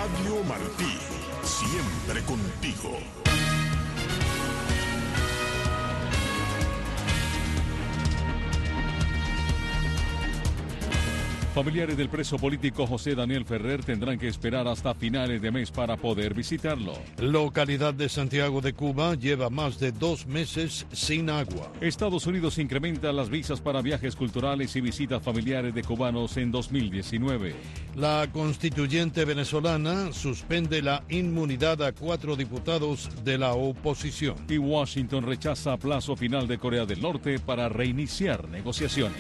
Radio Martí, siempre contigo. Familiares del preso político José Daniel Ferrer tendrán que esperar hasta finales de mes para poder visitarlo. Localidad de Santiago de Cuba lleva más de 2 meses sin agua. Estados Unidos incrementa las visas para viajes culturales y visitas familiares de cubanos en 2019. La constituyente venezolana suspende la inmunidad a 4 diputados de la oposición. Y Washington rechaza plazo final de Corea del Norte para reiniciar negociaciones.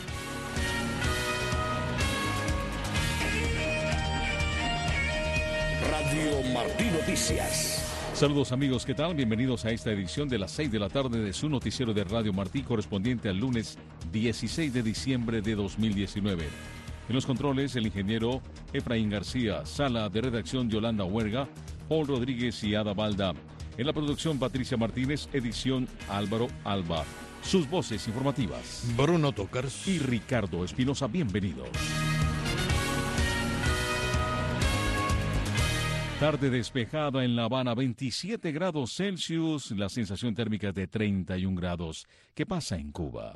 Radio Martí Noticias. Saludos amigos, ¿qué tal? Bienvenidos a esta edición de las 6 de la tarde de su noticiero de Radio Martí, correspondiente al lunes 16 de diciembre de 2019. En los controles, el ingeniero Efraín García, sala de redacción Yolanda Huerga, Paul Rodríguez y Ada Balda. En la producción, Patricia Martínez, edición Álvaro Alba. Sus voces informativas, Bruno Tocars y Ricardo Espinosa. Bienvenidos. Tarde despejada en La Habana, 27 grados Celsius, la sensación térmica es de 31 grados. ¿Qué pasa en Cuba?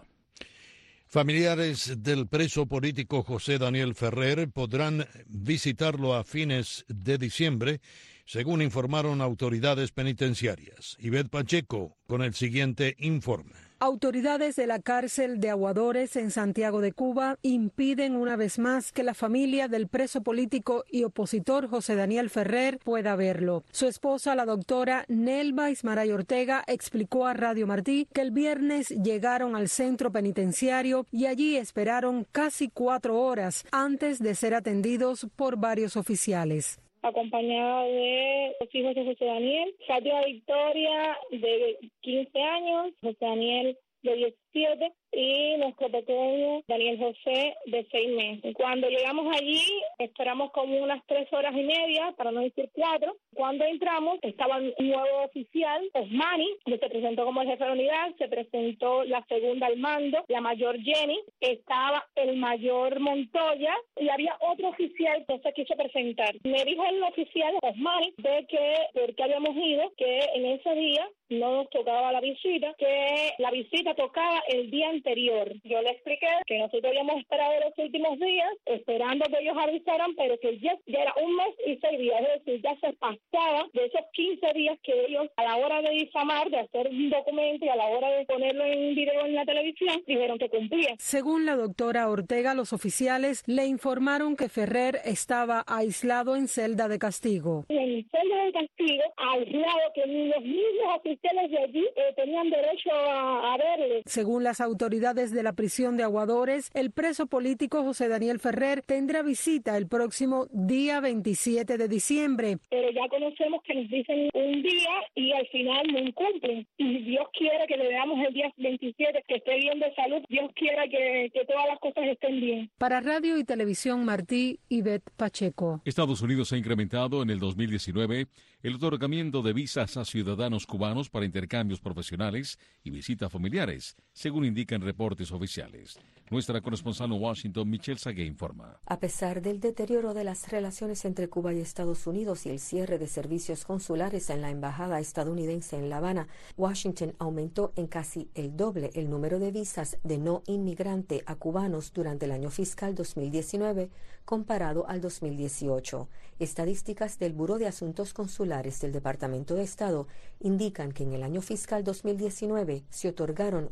Familiares del preso político José Daniel Ferrer podrán visitarlo a fines de diciembre, según informaron autoridades penitenciarias. Ivette Pacheco con el siguiente informe. Autoridades de la cárcel de Aguadores en Santiago de Cuba impiden una vez más que la familia del preso político y opositor José Daniel Ferrer pueda verlo. Su esposa, la doctora Nelva Ismaray Ortega, explicó a Radio Martí que el viernes llegaron al centro penitenciario y allí esperaron casi 4 horas antes de ser atendidos por varios oficiales. Acompañada de los hijos de José Daniel, Katia Victoria, de 15 años, José Daniel, de 17, y nuestro pequeño Daniel José, de 6 meses. Cuando llegamos allí, esperamos como unas 3 horas y media, para no decir 4. Cuando entramos, estaba un nuevo oficial, Osmani, que se presentó como el jefe de la unidad, se presentó la segunda al mando, la mayor Jenny, estaba el mayor Montoya, y había otro oficial que se quiso presentar. Me dijo el oficial, Osmani, de que porque habíamos ido, que en ese día no nos tocaba la visita, que la visita tocaba el día anterior. Yo le expliqué que nosotros habíamos esperado los últimos días, esperando que ellos avisaran, pero que ya era 1 mes y 6 días, es decir, ya se pasaba de esos 15 días que ellos, a la hora de difamar, de hacer un documento y a la hora de ponerlo en video en la televisión, dijeron que cumplía. Según la doctora Ortega, los oficiales le informaron que Ferrer estaba aislado en celda de castigo. En celda de castigo, aislado, que ni los mismos oficiales de allí tenían derecho a verle. Según las autoridades de la prisión de Aguadores, el preso político José Daniel Ferrer tendrá visita el próximo día 27 de diciembre. Pero ya conocemos que nos dicen un día y al final no cumplen. Y Dios quiere que le veamos el día 27, que esté bien de salud. Dios quiera que todas las cosas estén bien. Para Radio y Televisión Martí, Ivette Pacheco. Estados Unidos ha incrementado en el 2019 el otorgamiento de visas a ciudadanos cubanos para intercambios profesionales y visitas familiares, según indican reportes oficiales. Nuestra corresponsal en Washington, Michelle Sagué, informa. A pesar del deterioro de las relaciones entre Cuba y Estados Unidos y el cierre de servicios consulares en la embajada estadounidense en La Habana, Washington aumentó en casi el doble el número de visas de no inmigrante a cubanos durante el año fiscal 2019 comparado al 2018. Estadísticas del Buró de Asuntos Consulares del Departamento de Estado indican que en el año fiscal 2019 se otorgaron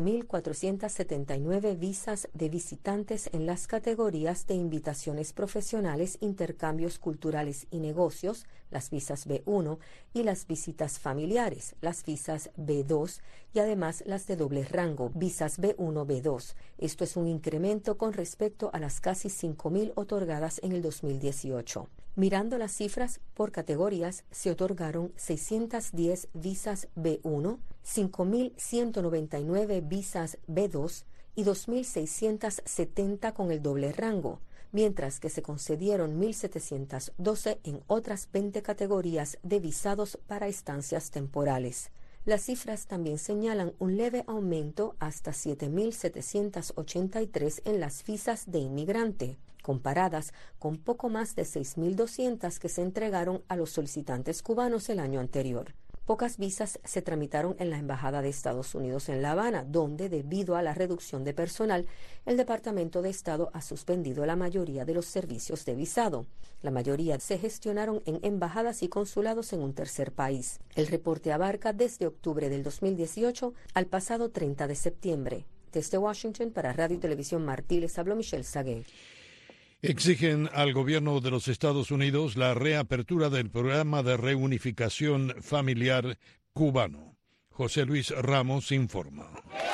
8.479 visas de visitantes en las categorías de invitaciones profesionales, intercambios culturales y negocios, las visas B1, y las visitas familiares, las visas B2, y además las de doble rango, visas B1, B2. Esto es un incremento con respecto a las casi 5.000 otorgadas en el 2018. Mirando las cifras por categorías, se otorgaron 610 visas B1, 5.199 visas B2 y 2.670 con el doble rango, mientras que se concedieron 1.712 en otras 20 categorías de visados para estancias temporales. Las cifras también señalan un leve aumento hasta 7.783 en las visas de inmigrante. comparadas con poco más de 6.200 que se entregaron a los solicitantes cubanos el año anterior. Pocas visas se tramitaron en la Embajada de Estados Unidos en La Habana, donde, debido a la reducción de personal, el Departamento de Estado ha suspendido la mayoría de los servicios de visado. La mayoría se gestionaron en embajadas y consulados en un tercer país. El reporte abarca desde octubre del 2018 al pasado 30 de septiembre. Desde Washington, para Radio y Televisión Martí, les habló Michelle Sagué. Exigen al gobierno de los Estados Unidos la reapertura del programa de reunificación familiar cubano. José Luis Ramos informa.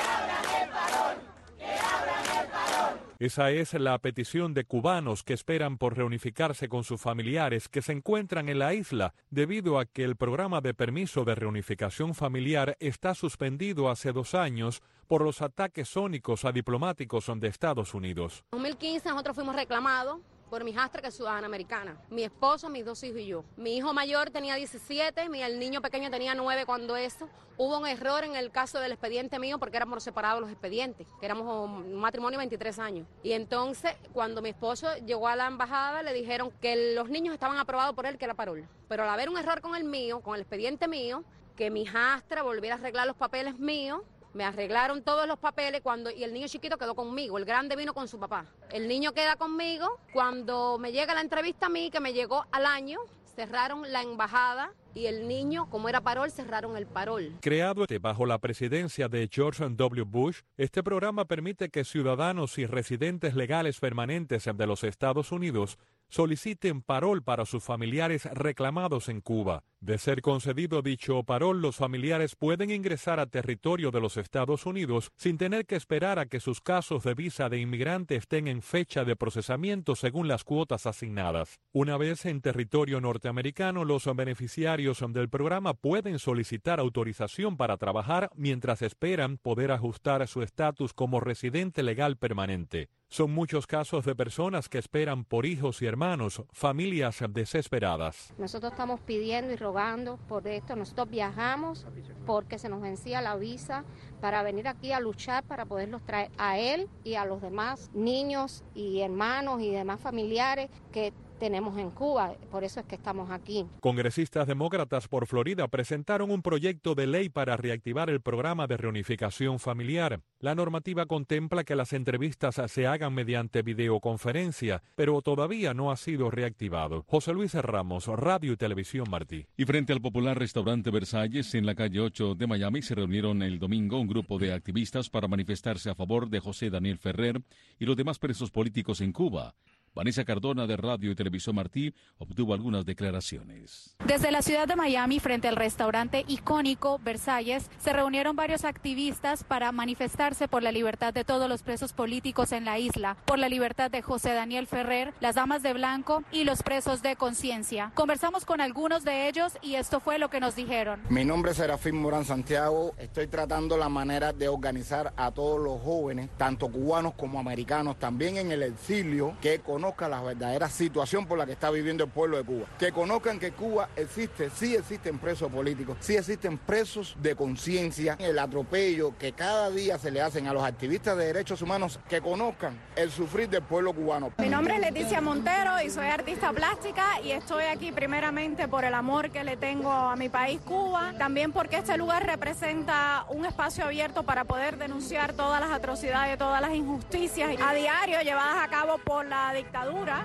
Esa es la petición de cubanos que esperan por reunificarse con sus familiares que se encuentran en la isla debido a que el programa de permiso de reunificación familiar está suspendido hace 2 años por los ataques sónicos a diplomáticos de Estados Unidos. En 2015 nosotros fuimos reclamados por mi hijastra, que es ciudadana americana, mi esposo, mis 2 hijos y yo. Mi hijo mayor tenía 17, el niño pequeño tenía 9 cuando eso. Hubo un error en el caso del expediente mío porque éramos por separado los expedientes, que éramos un matrimonio de 23 años. Y entonces, cuando mi esposo llegó a la embajada, le dijeron que los niños estaban aprobados por él, que era parol. Pero al haber un error con el mío, con el expediente mío, que mi hijastra volviera a arreglar los papeles míos, me arreglaron todos los papeles y el niño chiquito quedó conmigo, el grande vino con su papá. El niño queda conmigo, cuando me llega la entrevista a mí, que me llegó al año, cerraron la embajada y el niño, como era parol, cerraron el parol. Creado bajo la presidencia de George W. Bush, este programa permite que ciudadanos y residentes legales permanentes de los Estados Unidos soliciten parol para sus familiares reclamados en Cuba. De ser concedido dicho parol, los familiares pueden ingresar a territorio de los Estados Unidos sin tener que esperar a que sus casos de visa de inmigrante estén en fecha de procesamiento según las cuotas asignadas. Una vez en territorio norteamericano, los beneficiarios del programa pueden solicitar autorización para trabajar mientras esperan poder ajustar su estatus como residente legal permanente. Son muchos casos de personas que esperan por hijos y hermanos, familias desesperadas. Nosotros estamos pidiendo y rogando por esto. Nosotros viajamos porque se nos vencía la visa para venir aquí a luchar para poderlos traer a él y a los demás niños y hermanos y demás familiares que tenemos en Cuba, por eso es que estamos aquí. Congresistas demócratas por Florida presentaron un proyecto de ley para reactivar el programa de reunificación familiar. La normativa contempla que las entrevistas se hagan mediante videoconferencia, pero todavía no ha sido reactivado. José Luis Ramos, Radio y Televisión Martí. Y frente al popular restaurante Versalles en la calle 8 de Miami se reunieron el domingo un grupo de activistas para manifestarse a favor de José Daniel Ferrer y los demás presos políticos en Cuba. Vanessa Cardona, de Radio y Televisión Martí, obtuvo algunas declaraciones. Desde la ciudad de Miami, frente al restaurante icónico Versalles, se reunieron varios activistas para manifestarse por la libertad de todos los presos políticos en la isla, por la libertad de José Daniel Ferrer, las damas de blanco y los presos de conciencia. Conversamos con algunos de ellos y esto fue lo que nos dijeron. Mi nombre es Serafín Morán Santiago. Estoy tratando la manera de organizar a todos los jóvenes, tanto cubanos como americanos, también en el exilio, que conozcan la verdadera situación por la que está viviendo el pueblo de Cuba. Que conozcan que Cuba existe, sí existen presos políticos, sí existen presos de conciencia. El atropello que cada día se le hacen a los activistas de derechos humanos, que conozcan el sufrir del pueblo cubano. Mi nombre es Leticia Montero y soy artista plástica y estoy aquí primeramente por el amor que le tengo a mi país, Cuba, también porque este lugar representa un espacio abierto para poder denunciar todas las atrocidades, todas las injusticias a diario llevadas a cabo por la dictadura.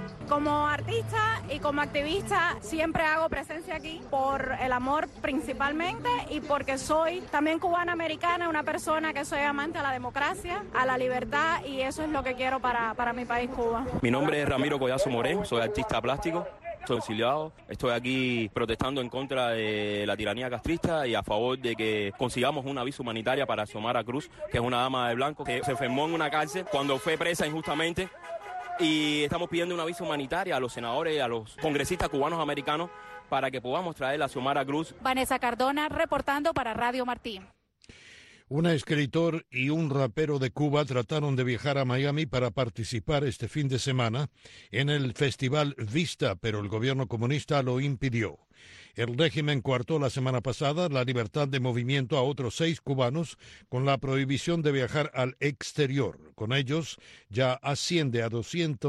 Como artista y como activista siempre hago presencia aquí por el amor principalmente y porque soy también cubana-americana, una persona que soy amante a la democracia, a la libertad y eso es lo que quiero para mi país, Cuba. Mi nombre es Ramiro Collazo Morén, soy artista plástico. Estoy exiliado, estoy aquí protestando en contra de la tiranía castrista y a favor de que consigamos una visa humanitaria para Xiomara Cruz, que es una dama de blanco que se enfermó en una cárcel cuando fue presa injustamente. Y estamos pidiendo una visa humanitaria a los senadores, a los congresistas cubanos americanos para que podamos traer a Xiomara Cruz. Vanessa Cardona reportando para Radio Martí. Un escritor y un rapero de Cuba trataron de viajar a Miami para participar este fin de semana en el festival Vista, pero el gobierno comunista lo impidió. El régimen coartó la semana pasada la libertad de movimiento a otros 6 cubanos con la prohibición de viajar al exterior. Con ellos ya asciende a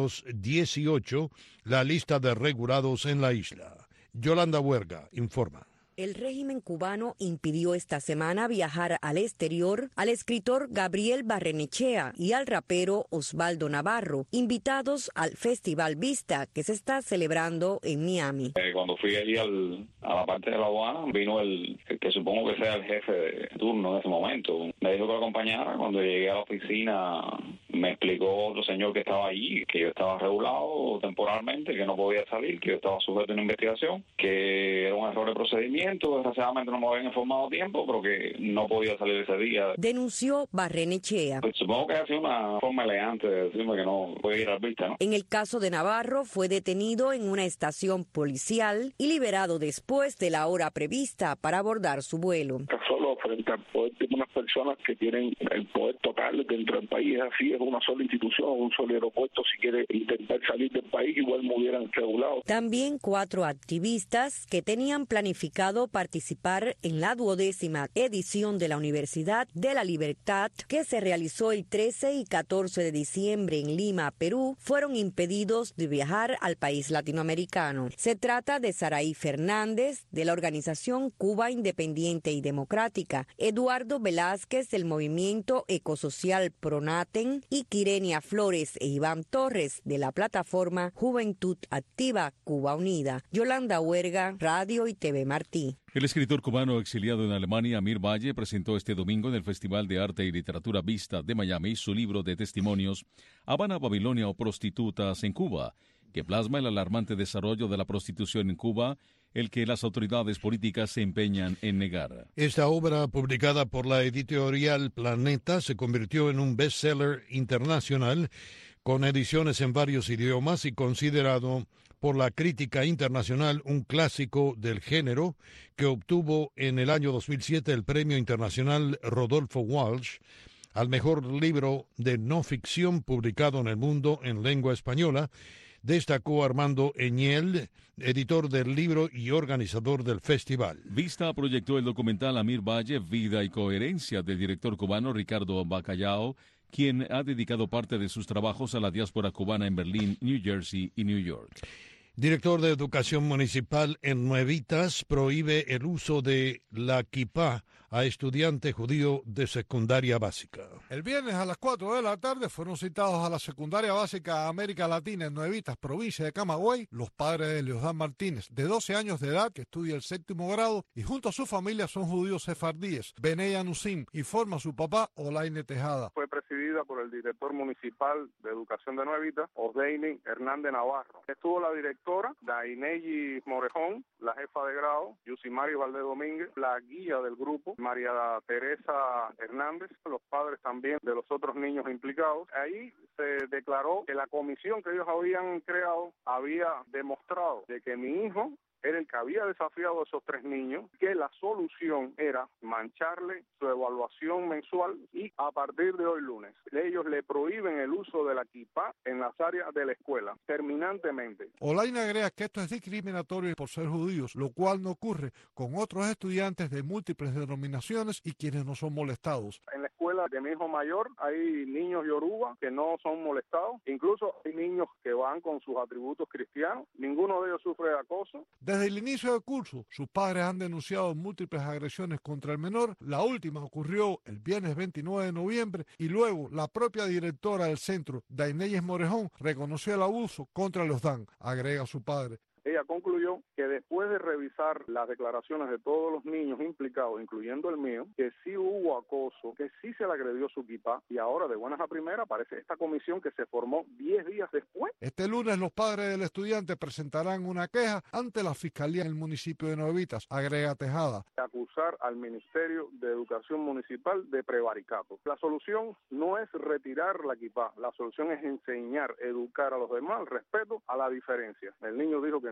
218 la lista de regulados en la isla. Yolanda Huerga informa. El régimen cubano impidió esta semana viajar al exterior al escritor Gabriel Barrenechea y al rapero Osvaldo Navarro, invitados al Festival Vista, que se está celebrando en Miami. Cuando fui allí a la parte de la aduana, vino el que supongo que sea el jefe de turno en ese momento. Me dijo que lo acompañara. Cuando llegué a la oficina, me explicó otro señor que estaba allí, que yo estaba regulado temporalmente, que no podía salir, que yo estaba sujeto a una investigación, que era un error de procedimiento. Desgraciadamente no me habían informado a tiempo, pero que no podía salir ese día. Denunció Barrenechea. Pues supongo que ha sido una forma elegante de decirme que no puede ir al Vista, ¿no? En el caso de Navarro, fue detenido en una estación policial y liberado después de la hora prevista para abordar su vuelo. Solo frente al poder de unas personas que tienen el poder total dentro del país, así es una sola institución, un solo aeropuerto. Si quiere intentar salir del país, igual me hubieran regulado. También 4 activistas que tenían planificado participar en la 12ª edición de la Universidad de la Libertad, que se realizó el 13 y 14 de diciembre en Lima, Perú, fueron impedidos de viajar al país latinoamericano. Se trata de Saraí Fernández, de la organización Cuba Independiente y Democrática, Eduardo Velázquez, del movimiento ecosocial Pronaten, y Quirenia Flores e Iván Torres, de la plataforma Juventud Activa Cuba Unida. Yolanda Huerga, Radio y TV Martí. El escritor cubano exiliado en Alemania, Amir Valle, presentó este domingo en el Festival de Arte y Literatura Vista de Miami su libro de testimonios Habana, Babilonia o Prostitutas en Cuba, que plasma el alarmante desarrollo de la prostitución en Cuba, el que las autoridades políticas se empeñan en negar. Esta obra, publicada por la editorial Planeta, se convirtió en un bestseller internacional con ediciones en varios idiomas y considerado por la crítica internacional un clásico del género que obtuvo en el año 2007 el Premio Internacional Rodolfo Walsh al mejor libro de no ficción publicado en el mundo en lengua española. Destacó Armando Eñel, editor del libro y organizador del festival. Vista proyectó el documental Amir Valle, Vida y Coherencia, del director cubano Ricardo Bacallao, quien ha dedicado parte de sus trabajos a la diáspora cubana en Berlín, New Jersey y New York. Director de Educación Municipal en Nuevitas prohíbe el uso de la kipá a estudiante judío de secundaria básica. El viernes a las 4 de la tarde fueron citados a la secundaria básica América Latina en Nuevitas, provincia de Camagüey, los padres de Leosdán Martínez, de 12 años de edad, que estudia el 7º grado, y junto a su familia son judíos sefardíes. Beneya Nusim informa a su papá, Olaine Tejada. Fue presidida por el director municipal de Educación de Nuevitas, Osdeini Hernández Navarro. Estuvo la directora, Dainelli Morejón, la jefa de grado, Yusimari Valdés Domínguez, la guía del grupo, María Teresa Hernández, los padres también de los otros niños implicados. Ahí se declaró que la comisión que ellos habían creado había demostrado de que mi hijo era el que había desafiado a esos 3 niños, que la solución era mancharle su evaluación mensual y a partir de hoy lunes, ellos le prohíben el uso de la kipá en las áreas de la escuela, terminantemente. Olaine agrega que esto es discriminatorio por ser judíos, lo cual no ocurre con otros estudiantes de múltiples denominaciones y quienes no son molestados. En la escuela de mi hijo mayor hay niños yoruba que no son molestados, incluso hay niños que van con sus atributos cristianos, ninguno de ellos sufre de acoso. Desde el inicio del curso, sus padres han denunciado múltiples agresiones contra el menor. La última ocurrió el viernes 29 de noviembre y luego la propia directora del centro, Dainelli Morejón, reconoció el abuso contra Leosdán, agrega su padre. Ella concluyó que después de revisar las declaraciones de todos los niños implicados, incluyendo el mío, que sí hubo acoso, que sí se le agredió su kipá, y ahora de buenas a primeras aparece esta comisión que se formó 10 días después. Este lunes los padres del estudiante presentarán una queja ante la Fiscalía en el municipio de Nuevitas, agrega Tejada. Acusar al Ministerio de Educación Municipal de prevaricato. La solución no es retirar la kipá, la solución es enseñar, educar a los demás, el respeto a la diferencia. El niño dijo que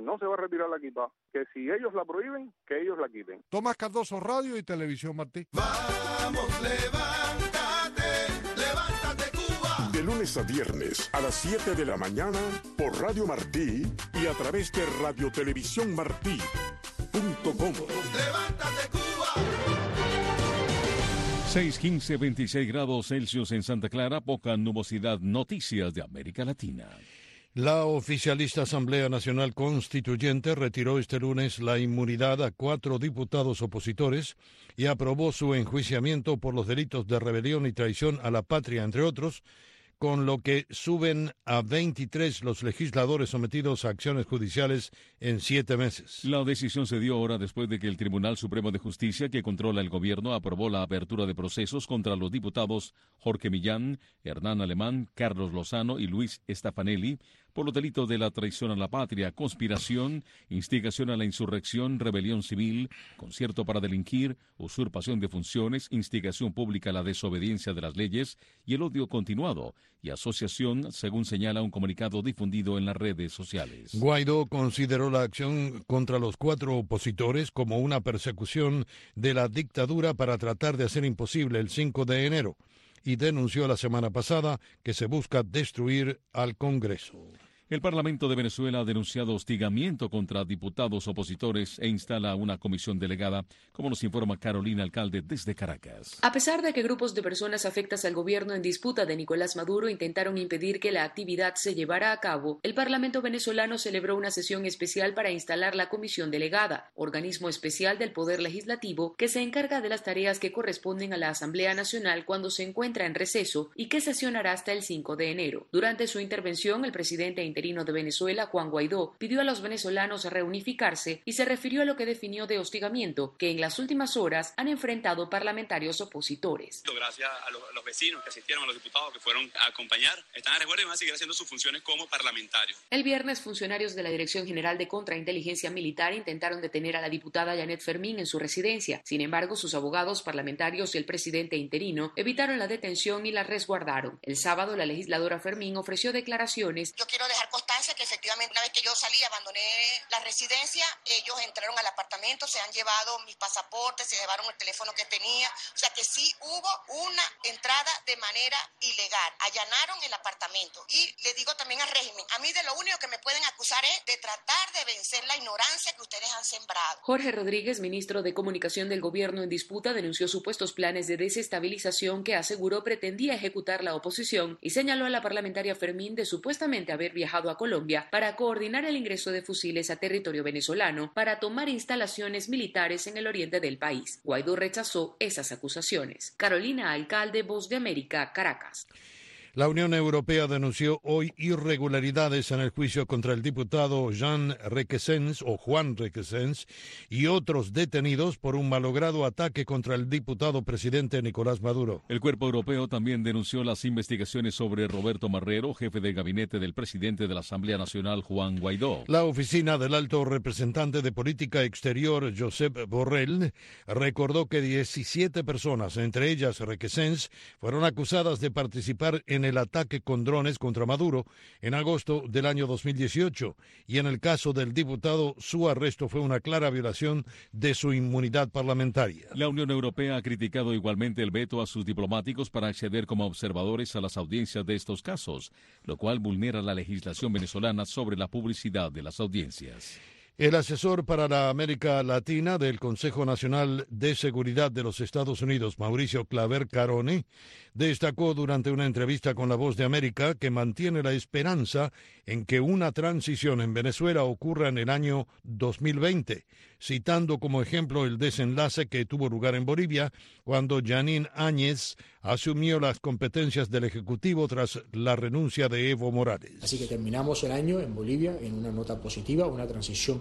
no se va a retirar la kippah, que si ellos la prohíben, que ellos la quiten. Tomás Cardoso, Radio y Televisión Martí. Vamos, levántate, levántate Cuba. De lunes a viernes a las 7 de la mañana por Radio Martí y a través de radiotelevisiónmartí.com. Levántate Cuba. 6:15, 26 grados Celsius en Santa Clara, poca nubosidad. Noticias de América Latina. La oficialista Asamblea Nacional Constituyente retiró este lunes la inmunidad a 4 diputados opositores y aprobó su enjuiciamiento por los delitos de rebelión y traición a la patria, entre otros, con lo que suben a 23 los legisladores sometidos a acciones judiciales en 7 meses. La decisión se dio ahora después de que el Tribunal Supremo de Justicia, que controla el gobierno, aprobó la apertura de procesos contra los diputados Jorge Millán, Hernán Alemán, Carlos Lozano y Luis Stefanelli por los delitos de la traición a la patria, conspiración, instigación a la insurrección, rebelión civil, concierto para delinquir, usurpación de funciones, instigación pública a la desobediencia de las leyes y el odio continuado, y asociación, según señala un comunicado difundido en las redes sociales. Guaidó consideró la acción contra los 4 opositores como una persecución de la dictadura para tratar de hacer imposible el 5 de enero y denunció la semana pasada que se busca destruir al Congreso. El Parlamento de Venezuela ha denunciado hostigamiento contra diputados opositores e instala una comisión delegada, como nos informa Carolina Alcalde desde Caracas. A pesar de que grupos de personas afectas al gobierno en disputa de Nicolás Maduro intentaron impedir que la actividad se llevara a cabo, el Parlamento venezolano celebró una sesión especial para instalar la comisión delegada, organismo especial del Poder Legislativo que se encarga de las tareas que corresponden a la Asamblea Nacional cuando se encuentra en receso y que sesionará hasta el 5 de enero. Durante su intervención, el presidente interino de Venezuela, Juan Guaidó, pidió a los venezolanos reunificarse y se refirió a lo que definió de hostigamiento que en las últimas horas han enfrentado parlamentarios opositores. Gracias a los vecinos que asistieron, a los diputados que fueron a acompañar, están a resguardo y van a seguir haciendo sus funciones como parlamentarios. El viernes, funcionarios de la Dirección General de Contrainteligencia Militar intentaron detener a la diputada Janet Fermín en su residencia. Sin embargo, sus abogados parlamentarios y el presidente interino evitaron la detención y la resguardaron. El sábado, la legisladora Fermín ofreció declaraciones. Yo quiero dejar constancia que efectivamente una vez que yo salí, abandoné la residencia, ellos entraron al apartamento, se han llevado mis pasaportes, se llevaron el teléfono que tenía, o sea que sí hubo una entrada de manera ilegal, allanaron el apartamento. Y le digo también al régimen, a mí de lo único que me pueden acusar es de tratar de vencer la ignorancia que ustedes han sembrado. Jorge Rodríguez, ministro de Comunicación del gobierno en disputa, denunció supuestos planes de desestabilización que aseguró pretendía ejecutar la oposición y señaló a la parlamentaria Fermín de supuestamente haber viajado a Colombia para coordinar el ingreso de fusiles a territorio venezolano para tomar instalaciones militares en el oriente del país. Guaidó rechazó esas acusaciones. Carolina Alcalde, Voz de América, Caracas. La Unión Europea denunció hoy irregularidades en el juicio contra el diputado Juan Requesens y otros detenidos por un malogrado ataque contra el diputado presidente Nicolás Maduro. El cuerpo europeo también denunció las investigaciones sobre Roberto Marrero, jefe de gabinete del presidente de la Asamblea Nacional, Juan Guaidó. La oficina del alto representante de política exterior, Josep Borrell, recordó que 17 personas, entre ellas Requesens, fueron acusadas de participar en el ataque con drones contra Maduro en agosto del año 2018 y en el caso del diputado su arresto fue una clara violación de su inmunidad parlamentaria. La Unión Europea ha criticado igualmente el veto a sus diplomáticos para acceder como observadores a las audiencias de estos casos, lo cual vulnera la legislación venezolana sobre la publicidad de las audiencias. El asesor para la América Latina del Consejo Nacional de Seguridad de los Estados Unidos, Mauricio Claver Carone, destacó durante una entrevista con La Voz de América que mantiene la esperanza en que una transición en Venezuela ocurra en el año 2020, citando como ejemplo el desenlace que tuvo lugar en Bolivia cuando Yanín Áñez asumió las competencias del Ejecutivo tras la renuncia de Evo Morales. Así que terminamos el año en Bolivia en una nota positiva, una transición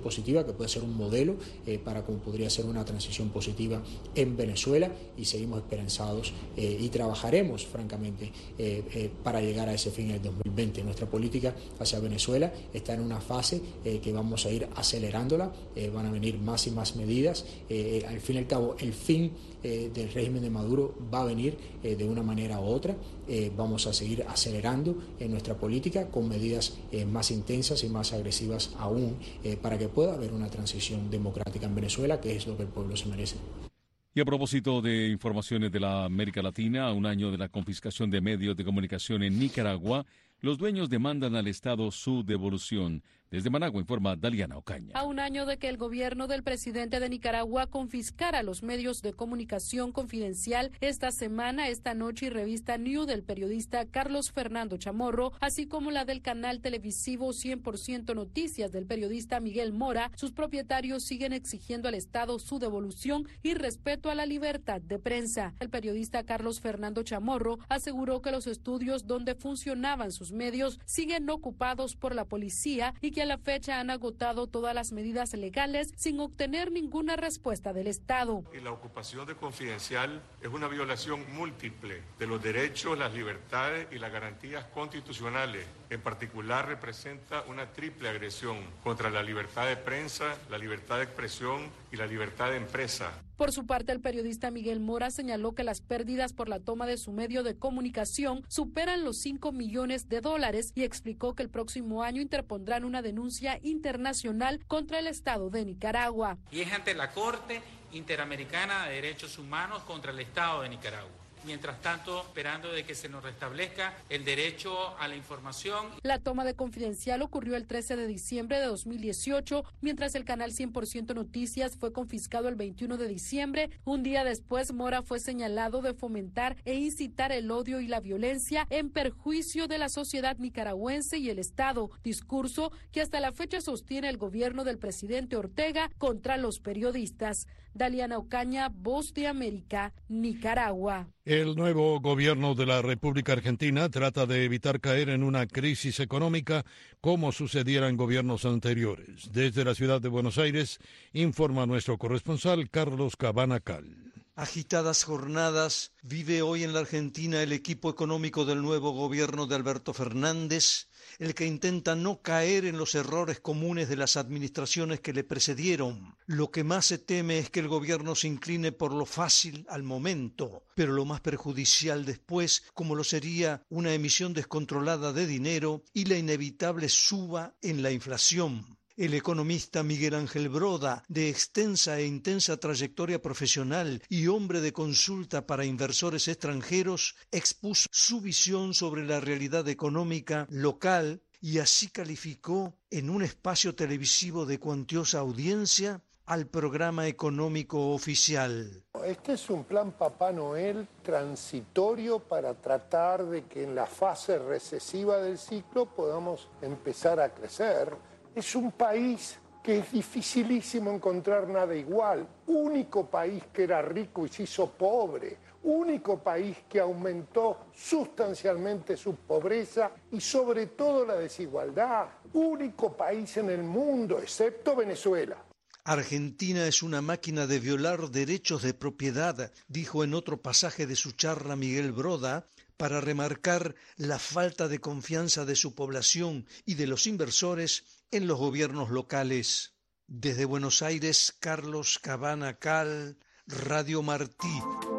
positiva, que puede ser un modelo para cómo podría ser una transición positiva en Venezuela, y seguimos esperanzados y trabajaremos francamente para llegar a ese fin en el 2020. Nuestra política hacia Venezuela está en una fase que vamos a ir acelerándola, van a venir más y más medidas. Al fin y al cabo, el fin del régimen de Maduro va a venir de una manera u otra. Vamos a seguir acelerando nuestra política con medidas más intensas y más agresivas aún para que pueda haber una transición democrática en Venezuela, que es lo que el pueblo se merece. Y a propósito de informaciones de la América Latina, a un año de la confiscación de medios de comunicación en Nicaragua, los dueños demandan al Estado su devolución. Desde Managua informa Daliana Ocaña. A un año de que el gobierno del presidente de Nicaragua confiscara los medios de comunicación confidencial, esta semana, esta noche, y revista New del periodista Carlos Fernando Chamorro, así como la del canal televisivo 100% Noticias del periodista Miguel Mora, sus propietarios siguen exigiendo al Estado su devolución y respeto a la libertad de prensa. El periodista Carlos Fernando Chamorro aseguró que los estudios donde funcionaban sus medios siguen ocupados por la policía y que a la fecha han agotado todas las medidas legales sin obtener ninguna respuesta del Estado. Y la ocupación de Confidencial es una violación múltiple de los derechos, las libertades y las garantías constitucionales. En particular, representa una triple agresión contra la libertad de prensa, la libertad de expresión y la libertad de empresa. Por su parte, el periodista Miguel Mora señaló que las pérdidas por la toma de su medio de comunicación superan los $5 millones y explicó que el próximo año interpondrán una denuncia internacional contra el Estado de Nicaragua. Y es ante la Corte Interamericana de Derechos Humanos contra el Estado de Nicaragua. Mientras tanto, esperando de que se nos restablezca el derecho a la información. La toma de Confidencial ocurrió el 13 de diciembre de 2018, mientras el canal 100% Noticias fue confiscado el 21 de diciembre. Un día después, Mora fue señalado de fomentar e incitar el odio y la violencia en perjuicio de la sociedad nicaragüense y el Estado, discurso que hasta la fecha sostiene el gobierno del presidente Ortega contra los periodistas. Daliana Ocaña, Voz de América, Nicaragua. El nuevo gobierno de la República Argentina trata de evitar caer en una crisis económica como sucediera en gobiernos anteriores. Desde la ciudad de Buenos Aires, informa nuestro corresponsal Carlos Cabana Cal. Agitadas jornadas vive hoy en la Argentina el equipo económico del nuevo gobierno de Alberto Fernández, el que intenta no caer en los errores comunes de las administraciones que le precedieron. Lo que más se teme es que el gobierno se incline por lo fácil al momento, pero lo más perjudicial después, como lo sería una emisión descontrolada de dinero y la inevitable suba en la inflación. El economista Miguel Ángel Broda, de extensa e intensa trayectoria profesional y hombre de consulta para inversores extranjeros, expuso su visión sobre la realidad económica local y así calificó en un espacio televisivo de cuantiosa audiencia al programa económico oficial. Este es un plan Papá Noel transitorio para tratar de que en la fase recesiva del ciclo podamos empezar a crecer. Es un país que es dificilísimo encontrar nada igual. Único país que era rico y se hizo pobre. Único país que aumentó sustancialmente su pobreza y sobre todo la desigualdad. Único país en el mundo, excepto Venezuela. Argentina es una máquina de violar derechos de propiedad, dijo en otro pasaje de su charla Miguel Broda, para remarcar la falta de confianza de su población y de los inversores en los gobiernos locales. Desde Buenos Aires, Carlos Cabana Cal, Radio Martí.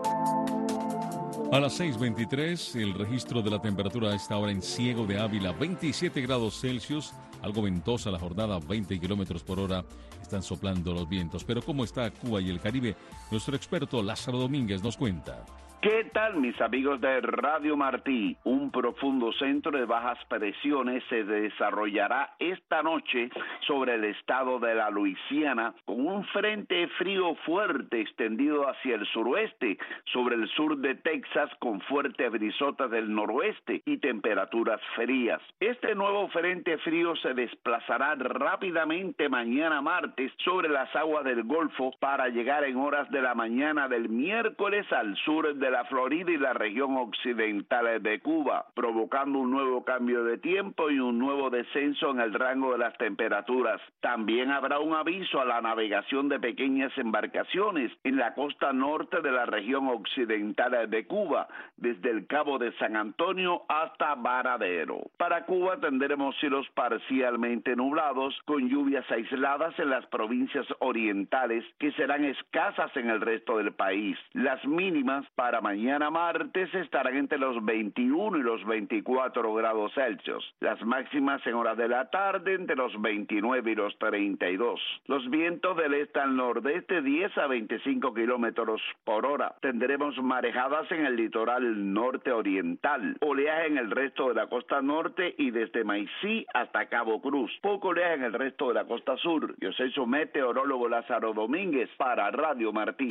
A las 6:23, el registro de la temperatura a esta hora en Ciego de Ávila, 27 grados Celsius, algo ventosa la jornada, 20 kilómetros por hora, están soplando los vientos. Pero ¿cómo está Cuba y el Caribe? Nuestro experto Lázaro Domínguez nos cuenta. ¿Qué tal, mis amigos de Radio Martí? Un profundo centro de bajas presiones se desarrollará esta noche sobre el estado de la Luisiana con un frente frío fuerte extendido hacia el suroeste, sobre el sur de Texas con fuertes brisotas del noroeste y temperaturas frías. Este nuevo frente frío se desplazará rápidamente mañana martes sobre las aguas del Golfo para llegar en horas de la mañana del miércoles al sur de de la Florida y la región occidental de Cuba, provocando un nuevo cambio de tiempo y un nuevo descenso en el rango de las temperaturas. También habrá un aviso a la navegación de pequeñas embarcaciones en la costa norte de la región occidental de Cuba, desde el Cabo de San Antonio hasta Varadero. Para Cuba tendremos cielos parcialmente nublados, con lluvias aisladas en las provincias orientales, que serán escasas en el resto del país. Las mínimas para mañana martes estarán entre los 21 y los 24 grados Celsius. Las máximas en horas de la tarde entre los 29 y los 32. Los vientos del este al nordeste 10 a 25 kilómetros por hora. Tendremos marejadas en el litoral norte oriental, oleaje en el resto de la costa norte y desde Maicí hasta Cabo Cruz. Poco oleaje en el resto de la costa sur. Yo soy su meteorólogo Lázaro Domínguez para Radio Martí.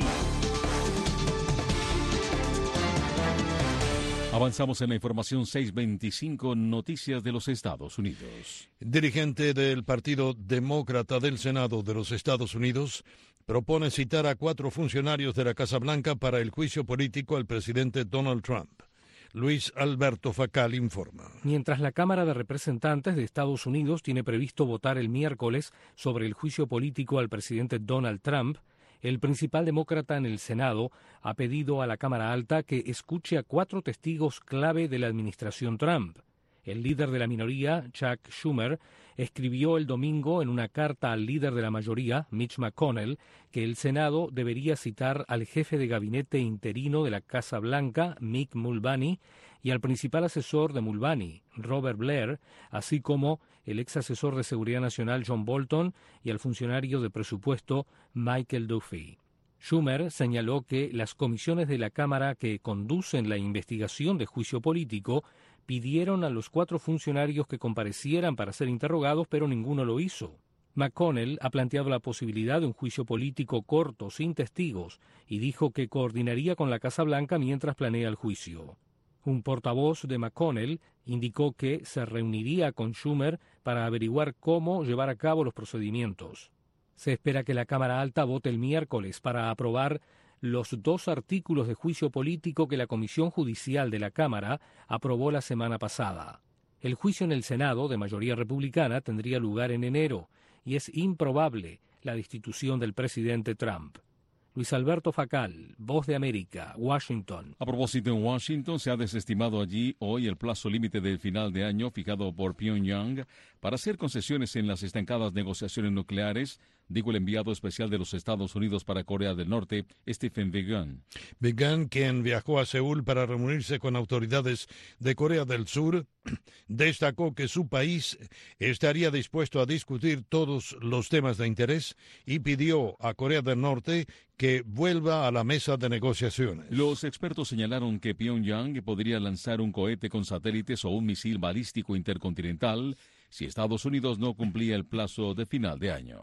Avanzamos en la información 625, noticias de los Estados Unidos. Dirigente del Partido Demócrata del Senado de los Estados Unidos propone citar a 4 funcionarios de la Casa Blanca para el juicio político al presidente Donald Trump. Luis Alberto Facal informa. Mientras la Cámara de Representantes de Estados Unidos tiene previsto votar el miércoles sobre el juicio político al presidente Donald Trump, el principal demócrata en el Senado ha pedido a la Cámara Alta que escuche a 4 testigos clave de la administración Trump. El líder de la minoría, Chuck Schumer, escribió el domingo en una carta al líder de la mayoría, Mitch McConnell, que el Senado debería citar al jefe de gabinete interino de la Casa Blanca, Mick Mulvaney, y al principal asesor de Mulvaney, Robert Blair, así como el ex asesor de Seguridad Nacional John Bolton y al funcionario de presupuesto Michael Duffy. Schumer señaló que las comisiones de la Cámara que conducen la investigación de juicio político pidieron a los 4 funcionarios que comparecieran para ser interrogados, pero ninguno lo hizo. McConnell ha planteado la posibilidad de un juicio político corto, sin testigos, y dijo que coordinaría con la Casa Blanca mientras planea el juicio. Un portavoz de McConnell indicó que se reuniría con Schumer para averiguar cómo llevar a cabo los procedimientos. Se espera que la Cámara Alta vote el miércoles para aprobar los 2 artículos de juicio político que la Comisión Judicial de la Cámara aprobó la semana pasada. El juicio en el Senado, de mayoría republicana, tendría lugar en enero, y es improbable la destitución del presidente Trump. Luis Alberto Facal, Voz de América, Washington. A propósito, en Washington se ha desestimado allí hoy el plazo límite del final de año fijado por Pyongyang para hacer concesiones en las estancadas negociaciones nucleares, dijo el enviado especial de los Estados Unidos para Corea del Norte, Stephen Biegun. Biegun, quien viajó a Seúl para reunirse con autoridades de Corea del Sur, destacó que su país estaría dispuesto a discutir todos los temas de interés y pidió a Corea del Norte que vuelva a la mesa de negociaciones. Los expertos señalaron que Pyongyang podría lanzar un cohete con satélites o un misil balístico intercontinental si Estados Unidos no cumplía el plazo de final de año.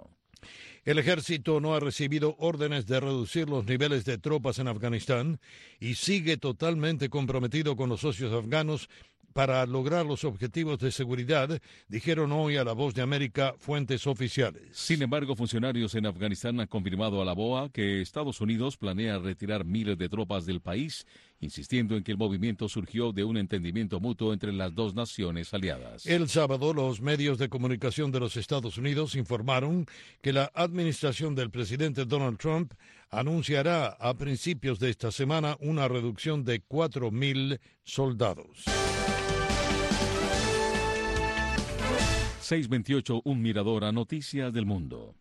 El ejército no ha recibido órdenes de reducir los niveles de tropas en Afganistán y sigue totalmente comprometido con los socios afganos para lograr los objetivos de seguridad, dijeron hoy a La Voz de América fuentes oficiales. Sin embargo, funcionarios en Afganistán han confirmado a la BOA que Estados Unidos planea retirar miles de tropas del país, insistiendo en que el movimiento surgió de un entendimiento mutuo entre las 2 naciones aliadas. El sábado, los medios de comunicación de los Estados Unidos informaron que la administración del presidente Donald Trump anunciará a principios de esta semana una reducción de 4,000 soldados. 628, un mirador a noticias del mundo.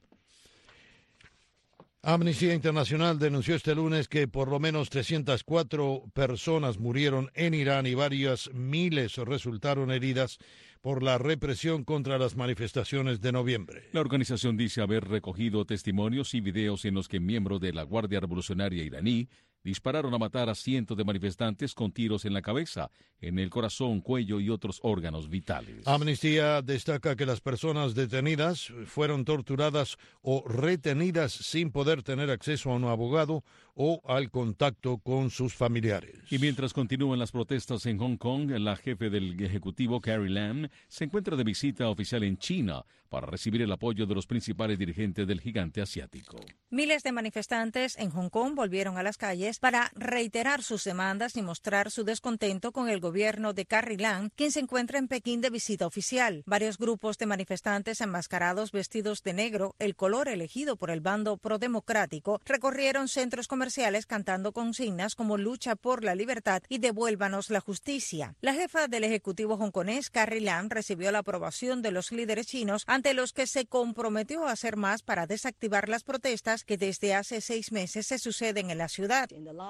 Amnistía Internacional denunció este lunes que por lo menos 304 personas murieron en Irán y varias miles resultaron heridas por la represión contra las manifestaciones de noviembre. La organización dice haber recogido testimonios y videos en los que miembros de la Guardia Revolucionaria iraní dispararon a matar a cientos de manifestantes con tiros en la cabeza, en el corazón, cuello y otros órganos vitales. Amnistía destaca que las personas detenidas fueron torturadas o retenidas sin poder tener acceso a un abogado o al contacto con sus familiares. Y mientras continúan las protestas en Hong Kong, la jefe del Ejecutivo, Carrie Lam, se encuentra de visita oficial en China para recibir el apoyo de los principales dirigentes del gigante asiático. Miles de manifestantes en Hong Kong volvieron a las calles para reiterar sus demandas y mostrar su descontento con el gobierno de Carrie Lam, quien se encuentra en Pekín de visita oficial. Varios grupos de manifestantes enmascarados vestidos de negro, el color elegido por el bando prodemocrático, recorrieron centros comerciales cantando consignas como lucha por la libertad y devuélvanos la justicia. La jefa del Ejecutivo hongkonés, Carrie Lam, recibió la aprobación de los líderes chinos ante los que se comprometió a hacer más para desactivar las protestas que desde hace 6 meses se suceden en la ciudad.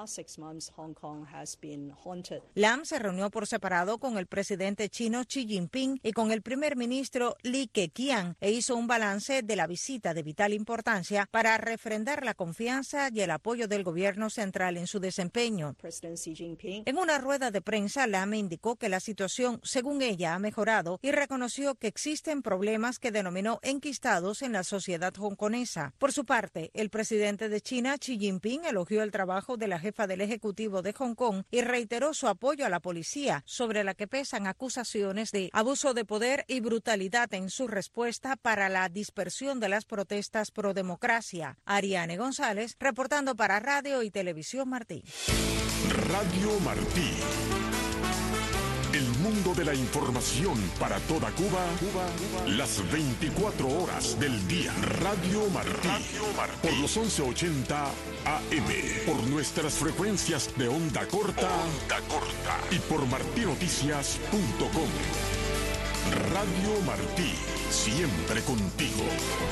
Lam se reunió por separado con el presidente chino Xi Jinping y con el primer ministro Li Keqiang e hizo un balance de la visita de vital importancia para refrendar la confianza y el apoyo del gobierno central en su desempeño. En una rueda de prensa, Lam indicó que la situación, según ella, ha mejorado y reconoció que existen problemas que denominó enquistados en la sociedad hongkonesa. Por su parte, el presidente de China, Xi Jinping, elogió el trabajo de la jefa del Ejecutivo de Hong Kong y reiteró su apoyo a la policía, sobre la que pesan acusaciones de abuso de poder y brutalidad en su respuesta para la dispersión de las protestas pro democracia. Ariane González, reportando para Radio y Televisión Martí. Radio Martí. El mundo de la información para toda Cuba, las 24 horas del día. Radio Martí, por los 1180 AM, por nuestras frecuencias de onda corta, y por martinoticias.com. Radio Martí, siempre contigo.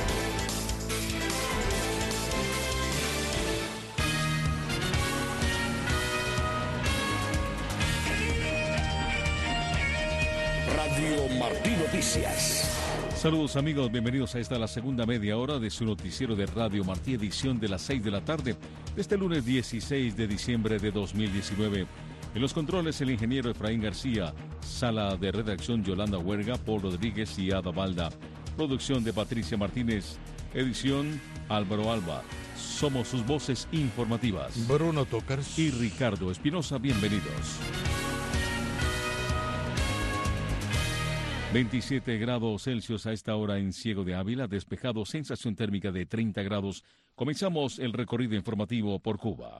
Radio Martí Noticias. Saludos amigos, bienvenidos a esta la segunda media hora de su noticiero de Radio Martí, edición de las 6 de la tarde, este lunes 16 de diciembre de 2019. En los controles el ingeniero Efraín García, sala de redacción Yolanda Huerga, Paul Rodríguez y Ada Balda, producción de Patricia Martínez, edición Álvaro Alba. Somos sus voces informativas, Bruno Tocars y Ricardo Espinosa. Bienvenidos. 27 grados Celsius a esta hora en Ciego de Ávila, despejado, sensación térmica de 30 grados. Comenzamos el recorrido informativo por Cuba.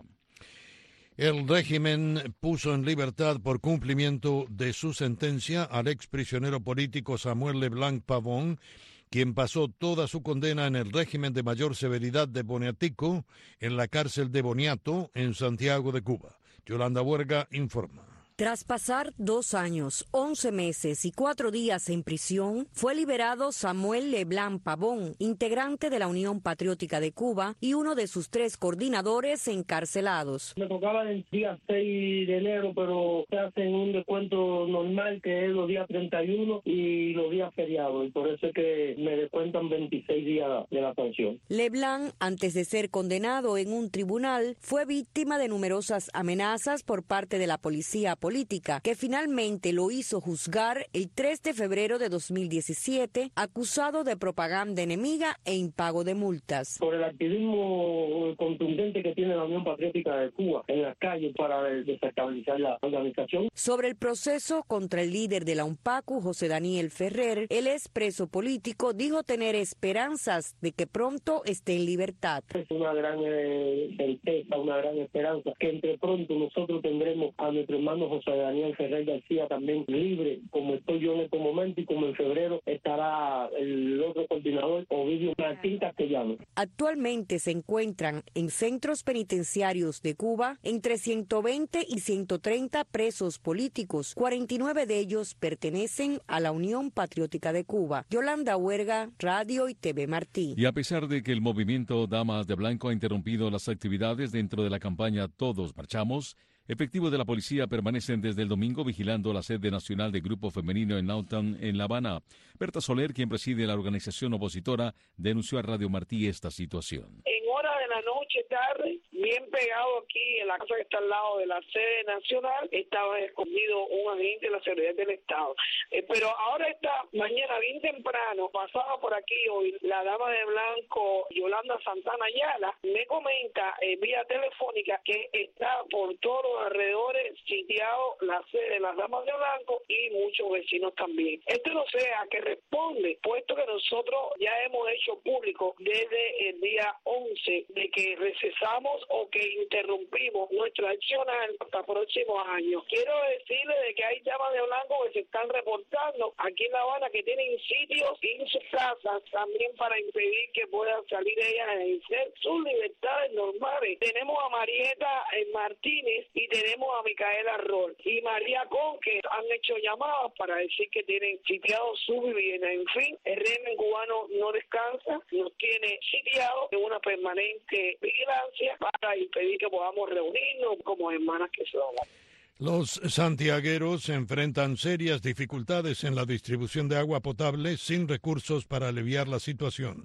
El régimen puso en libertad por cumplimiento de su sentencia al exprisionero político Samuel Leblanc Pavón, quien pasó toda su condena en el régimen de mayor severidad de Boniatico, en la cárcel de Boniato, en Santiago de Cuba. Yolanda Huerga informa. Tras pasar 2 años, 11 meses y 4 días en prisión, fue liberado Samuel Leblanc Pavón, integrante de la Unión Patriótica de Cuba y uno de sus 3 coordinadores encarcelados. Me tocaba el día 6 de enero, pero se hacen un descuento normal que es los días 31 y los días feriados, y por eso es que me descuentan 26 días de la sanción. Leblanc, antes de ser condenado en un tribunal, fue víctima de numerosas amenazas por parte de la policía política, que finalmente lo hizo juzgar el 3 de febrero de 2017, acusado de propaganda enemiga e impago de multas. Por el activismo contundente que tiene la Unión Patriótica de Cuba en las calles para desestabilizar la organización. Sobre el proceso contra el líder de la UNPACU, José Daniel Ferrer, el ex preso político dijo tener esperanzas de que pronto esté en libertad. Es una gran certeza, una gran esperanza que entre pronto nosotros tendremos a nuestro hermano José Daniel Ferrer García también libre, como estoy yo en este momento, y como en febrero estará el otro coordinador, Ovidio Martín Castellano. Actualmente se encuentran en centros penitenciarios de Cuba entre 120 y 130 presos políticos. 49 de ellos pertenecen a la Unión Patriótica de Cuba. Yolanda Huerga, Radio y TV Martí. Y a pesar de que el movimiento Damas de Blanco ha interrumpido las actividades dentro de la campaña Todos Marchamos, efectivos de la policía permanecen desde el domingo vigilando la sede nacional del Grupo Femenino en Naughton, en La Habana. Berta Soler, quien preside la organización opositora, denunció a Radio Martí esta situación. En horas de la noche, tarde, bien pegado aquí en la casa que está al lado de la sede nacional, estaba escondido un agente de la seguridad del Estado. Pero ahora mañana bien temprano, pasaba por aquí hoy, la dama de blanco Yolanda Santana Ayala me comenta vía telefónica que está por todos los alrededores sitiado la sede de las damas de blanco y muchos vecinos también. Esto no sé a qué responde, puesto que nosotros ya hemos hecho público desde el día 11 de que recesamos o que interrumpimos nuestro accionar hasta próximos años. Quiero decirle de que hay damas de blanco que se están reportando aquí en La Habana que tienen sitios en sus casas también para impedir que puedan salir ellas a ejercer sus libertades normales. Tenemos a Marieta Martínez y tenemos a Micaela Rol y María Con, que han hecho llamadas para decir que tienen sitiado su vivienda. En fin, el régimen cubano no descansa, nos tiene sitiados en una permanente vigilancia para impedir que podamos reunirnos como hermanas que somos. Los santiagueros enfrentan serias dificultades en la distribución de agua potable sin recursos para aliviar la situación.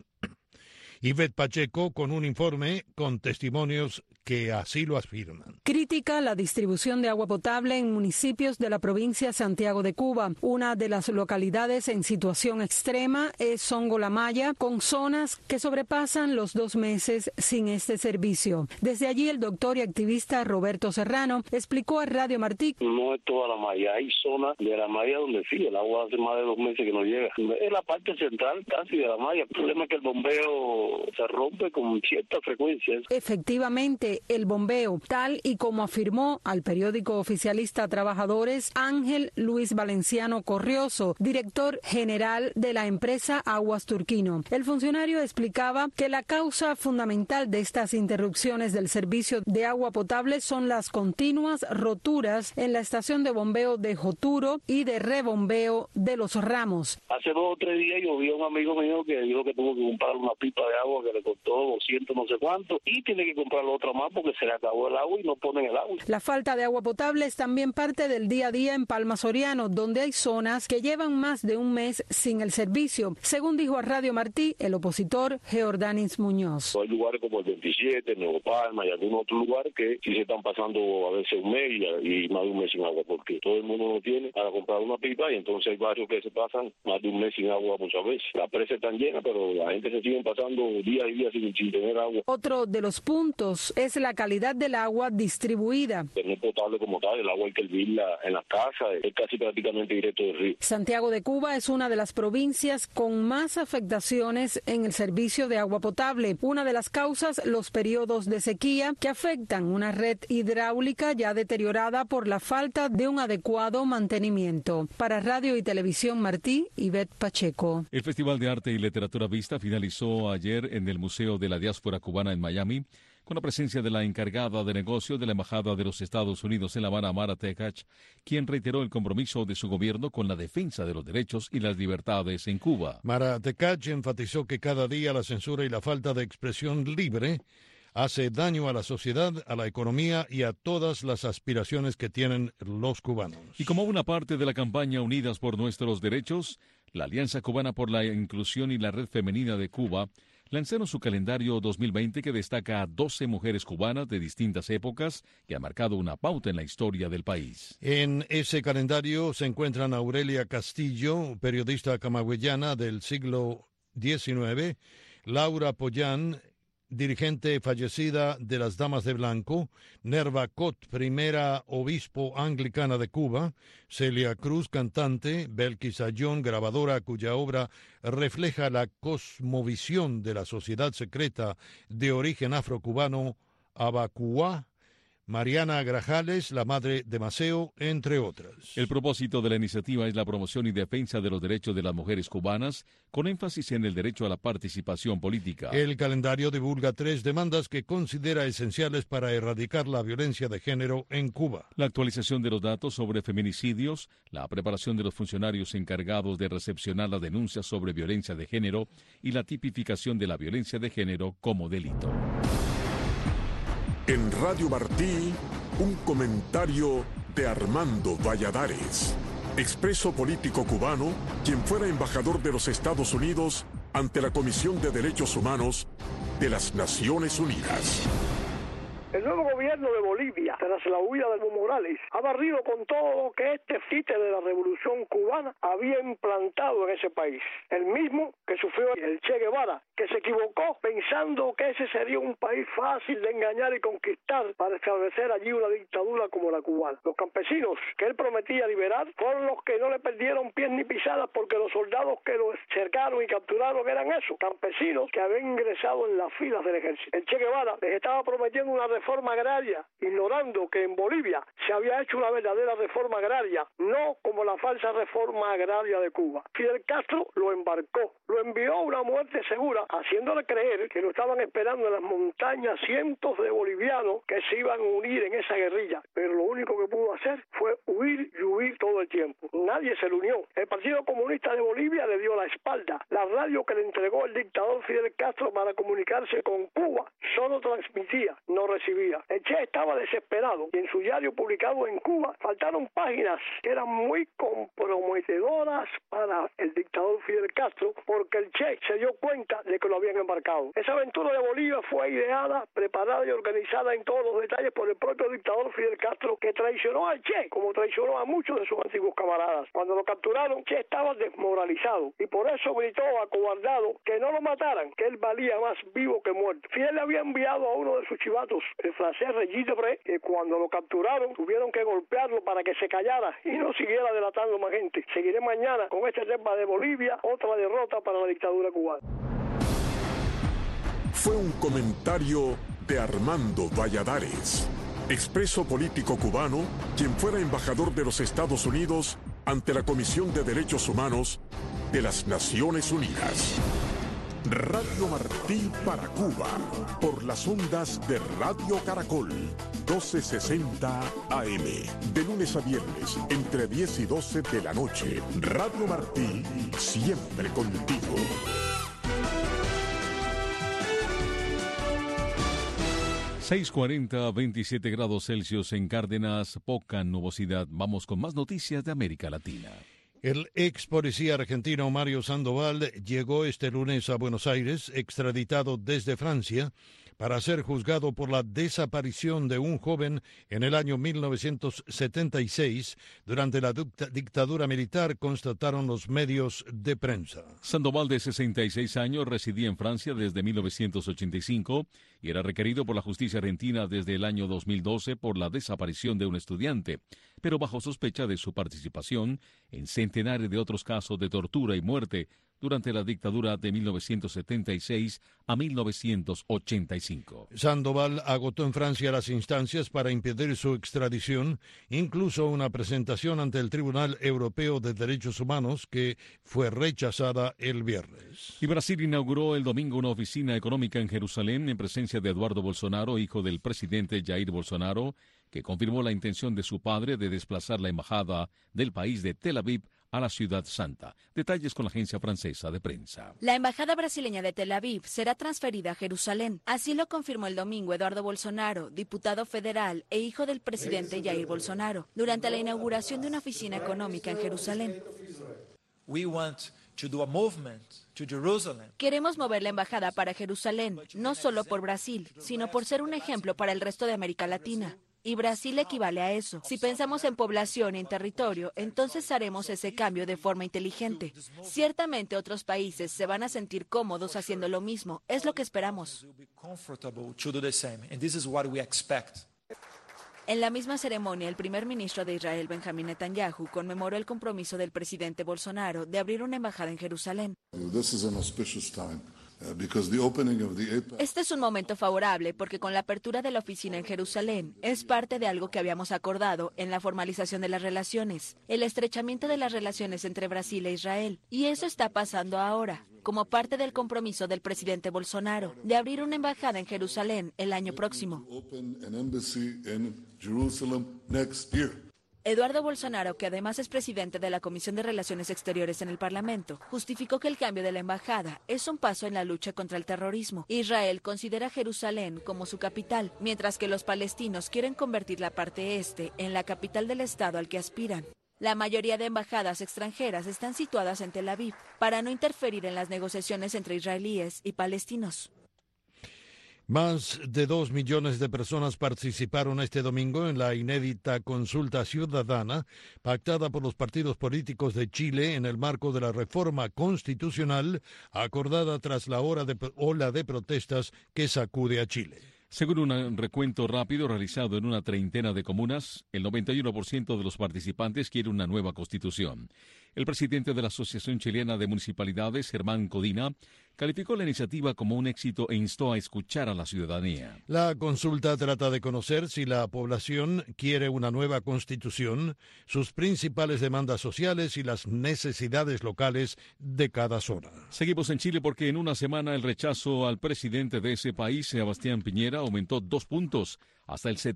Ivette Pacheco con un informe con testimonios que así lo afirman. Critica la distribución de agua potable en municipios de la provincia de Santiago de Cuba. Una de las localidades en situación extrema es Songo La Maya, con zonas que sobrepasan los 2 meses sin este servicio. Desde allí, el doctor y activista Roberto Serrano explicó a Radio Martí. No es toda La Maya, hay zonas de La Maya donde sí, el agua hace más de 2 meses que no llega. Es la parte central casi de La Maya. El problema es que el bombeo se rompe con cierta frecuencia. Efectivamente, el bombeo, tal y como afirmó al periódico oficialista Trabajadores Ángel Luis Valenciano Corrioso, director general de la empresa Aguas Turquino. El funcionario explicaba que la causa fundamental de estas interrupciones del servicio de agua potable son las continuas roturas en la estación de bombeo de Joturo y de rebombeo de Los Ramos. Hace 2 o 3 días yo vi a un amigo mío que dijo que tuvo que comprar una pipa de agua que le costó 200 no sé cuánto y tiene que comprar otra más porque se le acabó el agua y no ponen el agua. La falta de agua potable es también parte del día a día en Palma Soriano, donde hay zonas que llevan más de 1 mes sin el servicio, según dijo a Radio Martí el opositor Geordanis Muñoz. Hay lugares como el 27, Nuevo Palma y algunos otros lugares que sí se están pasando a veces 1 mes y más de 1 mes sin agua, porque todo el mundo no tiene para comprar una pipa y entonces hay barrios que se pasan más de 1 mes sin agua muchas veces. Las presas están llenas, pero la gente se sigue pasando días y días sin tener agua. Otro de los puntos es la calidad del agua distribuida. No es potable como tal, el agua hay que hervirla en las casas, es casi prácticamente directo del río. Santiago de Cuba es una de las provincias con más afectaciones en el servicio de agua potable. Una de las causas, los periodos de sequía que afectan una red hidráulica ya deteriorada por la falta de un adecuado mantenimiento. Para Radio y Televisión Martí, Ivette Pacheco. El Festival de Arte y Literatura Vista finalizó ayer en el Museo de la Diáspora Cubana en Miami, con la presencia de la encargada de negocios de la Embajada de los Estados Unidos en La Habana, Mara Tekach, quien reiteró el compromiso de su gobierno con la defensa de los derechos y las libertades en Cuba. Mara Tekach enfatizó que cada día la censura y la falta de expresión libre hace daño a la sociedad, a la economía y a todas las aspiraciones que tienen los cubanos. Y como una parte de la campaña Unidas por Nuestros Derechos, la Alianza Cubana por la Inclusión y la Red Femenina de Cuba lanzaron su calendario 2020 que destaca a 12 mujeres cubanas de distintas épocas que ha marcado una pauta en la historia del país. En ese calendario se encuentran Aurelia Castillo, periodista camagüeyana del siglo XIX, Laura Pollán, dirigente fallecida de las Damas de Blanco, Nerva Cot, primera obispo anglicana de Cuba, Celia Cruz, cantante, Belkis Ayón, grabadora cuya obra refleja la cosmovisión de la sociedad secreta de origen afrocubano Abacuá, Mariana Grajales, la madre de Maceo, entre otras. El propósito de la iniciativa es la promoción y defensa de los derechos de las mujeres cubanas, con énfasis en el derecho a la participación política. El calendario divulga 3 demandas que considera esenciales para erradicar la violencia de género en Cuba. La actualización de los datos sobre feminicidios, la preparación de los funcionarios encargados de recepcionar las denuncias sobre violencia de género y la tipificación de la violencia de género como delito. En Radio Martí, un comentario de Armando Valladares, expreso político cubano, quien fuera embajador de los Estados Unidos ante la Comisión de Derechos Humanos de las Naciones Unidas. El nuevo gobierno de Bolivia, tras la huida de Evo Morales, ha barrido con todo lo que este títere de la revolución cubana había implantado en ese país. El mismo que sufrió el Che Guevara, que se equivocó pensando que ese sería un país fácil de engañar y conquistar para establecer allí una dictadura como la cubana. Los campesinos que él prometía liberar fueron los que no le perdieron pies ni pisadas, porque los soldados que los cercaron y capturaron eran esos, campesinos que habían ingresado en las filas del ejército. El Che Guevara les estaba prometiendo una reforma agraria, ignorando que en Bolivia se había hecho una verdadera reforma agraria, no como la falsa reforma agraria de Cuba. Fidel Castro lo embarcó, lo envió a una muerte segura, haciéndole creer que lo estaban esperando en las montañas cientos de bolivianos que se iban a unir en esa guerrilla, pero lo único que pudo hacer fue huir y huir todo el tiempo. Nadie se le unió. El Partido Comunista de Bolivia le dio la espalda. La radio que le entregó el dictador Fidel Castro para comunicarse con Cuba solo transmitía, no recibía. El Che estaba desesperado y en su diario publicado en Cuba faltaron páginas que eran muy comprometedoras para el dictador Fidel Castro, porque el Che se dio cuenta de que lo habían embarcado. Esa aventura de Bolivia fue ideada, preparada y organizada en todos los detalles por el propio dictador Fidel Castro, que traicionó al Che, como traicionó a muchos de sus antiguos camaradas. Cuando lo capturaron, Che estaba desmoralizado y por eso gritó acobardado que no lo mataran, que él valía más vivo que muerto. Fidel le había enviado a uno de sus chivatos, el francés Regis Debray, que cuando lo capturaron tuvieron que golpearlo para que se callara y no siguiera delatando más gente. Seguiré mañana con este tema de Bolivia, otra derrota para la dictadura cubana. Fue un comentario de Armando Valladares, expreso político cubano, quien fuera embajador de los Estados Unidos ante la Comisión de Derechos Humanos de las Naciones Unidas. Radio Martí para Cuba, por las ondas de Radio Caracol, 1260 AM, de lunes a viernes, entre 10 y 12 de la noche. Radio Martí, siempre contigo. ...6:40, 27 grados Celsius en Cárdenas, poca nubosidad. Vamos con más noticias de América Latina. El ex policía argentino Mario Sandoval llegó este lunes a Buenos Aires, extraditado desde Francia, para ser juzgado por la desaparición de un joven en el año 1976 durante la dictadura militar, constataron los medios de prensa. Sandoval, de 66 años, residía en Francia desde 1985 y era requerido por la justicia argentina desde el año 2012 por la desaparición de un estudiante, pero bajo sospecha de su participación en centenares de otros casos de tortura y muerte durante la dictadura de 1976 a 1985. Sandoval agotó en Francia las instancias para impedir su extradición, incluso una presentación ante el Tribunal Europeo de Derechos Humanos que fue rechazada el viernes. Y Brasil inauguró el domingo una oficina económica en Jerusalén en presencia de Eduardo Bolsonaro, hijo del presidente Jair Bolsonaro, que confirmó la intención de su padre de desplazar la embajada del país de Tel Aviv a la Ciudad Santa. Detalles con la agencia francesa de prensa. La embajada brasileña de Tel Aviv será transferida a Jerusalén. Así lo confirmó el domingo Eduardo Bolsonaro, diputado federal e hijo del presidente Jair Bolsonaro, durante la inauguración de una oficina económica en Jerusalén. Queremos mover la embajada para Jerusalén, no solo por Brasil, sino por ser un ejemplo para el resto de América Latina. Y Brasil equivale a eso. Si pensamos en población y en territorio, entonces haremos ese cambio de forma inteligente. Ciertamente otros países se van a sentir cómodos haciendo lo mismo. Es lo que esperamos. En la misma ceremonia, el primer ministro de Israel, Benjamín Netanyahu, conmemoró el compromiso del presidente Bolsonaro de abrir una embajada en Jerusalén. Este es un momento favorable porque con la apertura de la oficina en Jerusalén es parte de algo que habíamos acordado en la formalización de las relaciones, el estrechamiento de las relaciones entre Brasil e Israel. Y eso está pasando ahora, como parte del compromiso del presidente Bolsonaro de abrir una embajada en Jerusalén el año próximo. Eduardo Bolsonaro, que además es presidente de la Comisión de Relaciones Exteriores en el Parlamento, justificó que el cambio de la embajada es un paso en la lucha contra el terrorismo. Israel considera Jerusalén como su capital, mientras que los palestinos quieren convertir la parte este en la capital del estado al que aspiran. La mayoría de embajadas extranjeras están situadas en Tel Aviv para no interferir en las negociaciones entre israelíes y palestinos. Más de 2 millones de personas participaron este domingo en la inédita consulta ciudadana pactada por los partidos políticos de Chile en el marco de la reforma constitucional acordada tras la ola de protestas que sacude a Chile. Según un recuento rápido realizado en una treintena de comunas, el 91% de los participantes quiere una nueva constitución. El presidente de la Asociación Chilena de Municipalidades, Germán Codina, calificó la iniciativa como un éxito e instó a escuchar a la ciudadanía. La consulta trata de conocer si la población quiere una nueva constitución, sus principales demandas sociales y las necesidades locales de cada zona. Seguimos en Chile porque en una semana el rechazo al presidente de ese país, Sebastián Piñera, aumentó 2 puntos, hasta el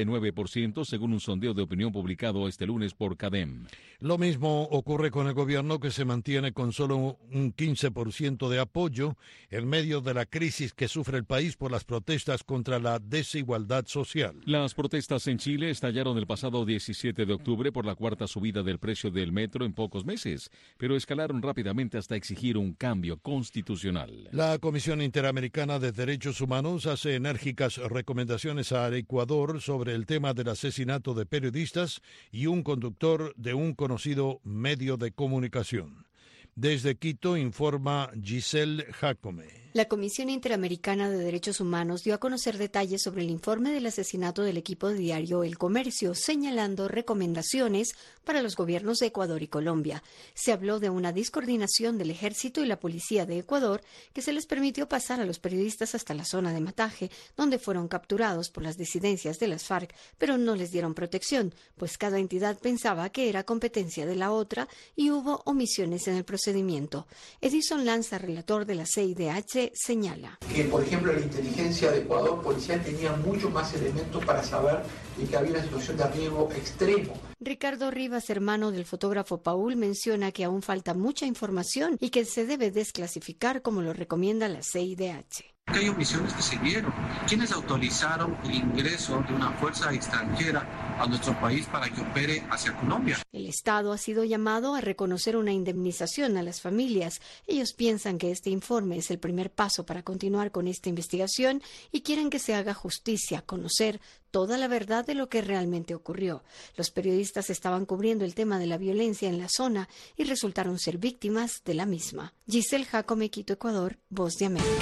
79%, según un sondeo de opinión publicado este lunes por CADEM. Lo mismo ocurre con el gobierno, que se mantiene con solo un 15% de apoyo en medio de la crisis que sufre el país por las protestas contra la desigualdad social. Las protestas en Chile estallaron el pasado 17 de octubre por la cuarta subida del precio del metro en pocos meses, pero escalaron rápidamente hasta exigir un cambio constitucional. La Comisión Interamericana de Derechos Humanos hace enérgicas recomendaciones a Ecuador sobre el tema del asesinato de periodistas y un conductor de un conocido medio de comunicación. Desde Quito informa Giselle Jacome. La Comisión Interamericana de Derechos Humanos dio a conocer detalles sobre el informe del asesinato del equipo de diario El Comercio, señalando recomendaciones para los gobiernos de Ecuador y Colombia. Se habló de una discoordinación del Ejército y la Policía de Ecuador que se les permitió pasar a los periodistas hasta la zona de Mataje, donde fueron capturados por las disidencias de las FARC, pero no les dieron protección, pues cada entidad pensaba que era competencia de la otra y hubo omisiones en el procedimiento. Edison Lanza, relator de la CIDH, señala que, por ejemplo, la inteligencia de Ecuador policial tenía mucho más elementos para saber que había una situación de riesgo extremo. Ricardo Rivas, hermano del fotógrafo Paul, menciona que aún falta mucha información y que se debe desclasificar como lo recomienda la CIDH. Hay omisiones que se dieron. ¿Quiénes autorizaron el ingreso de una fuerza extranjera a nuestro país para que opere hacia Colombia? El Estado ha sido llamado a reconocer una indemnización a las familias. Ellos piensan que este informe es el primer paso para continuar con esta investigación y quieren que se haga justicia, conocer toda la verdad de lo que realmente ocurrió. Los periodistas estaban cubriendo el tema de la violencia en la zona y resultaron ser víctimas de la misma. Giselle Jacome, Quito, Ecuador, Voz de América.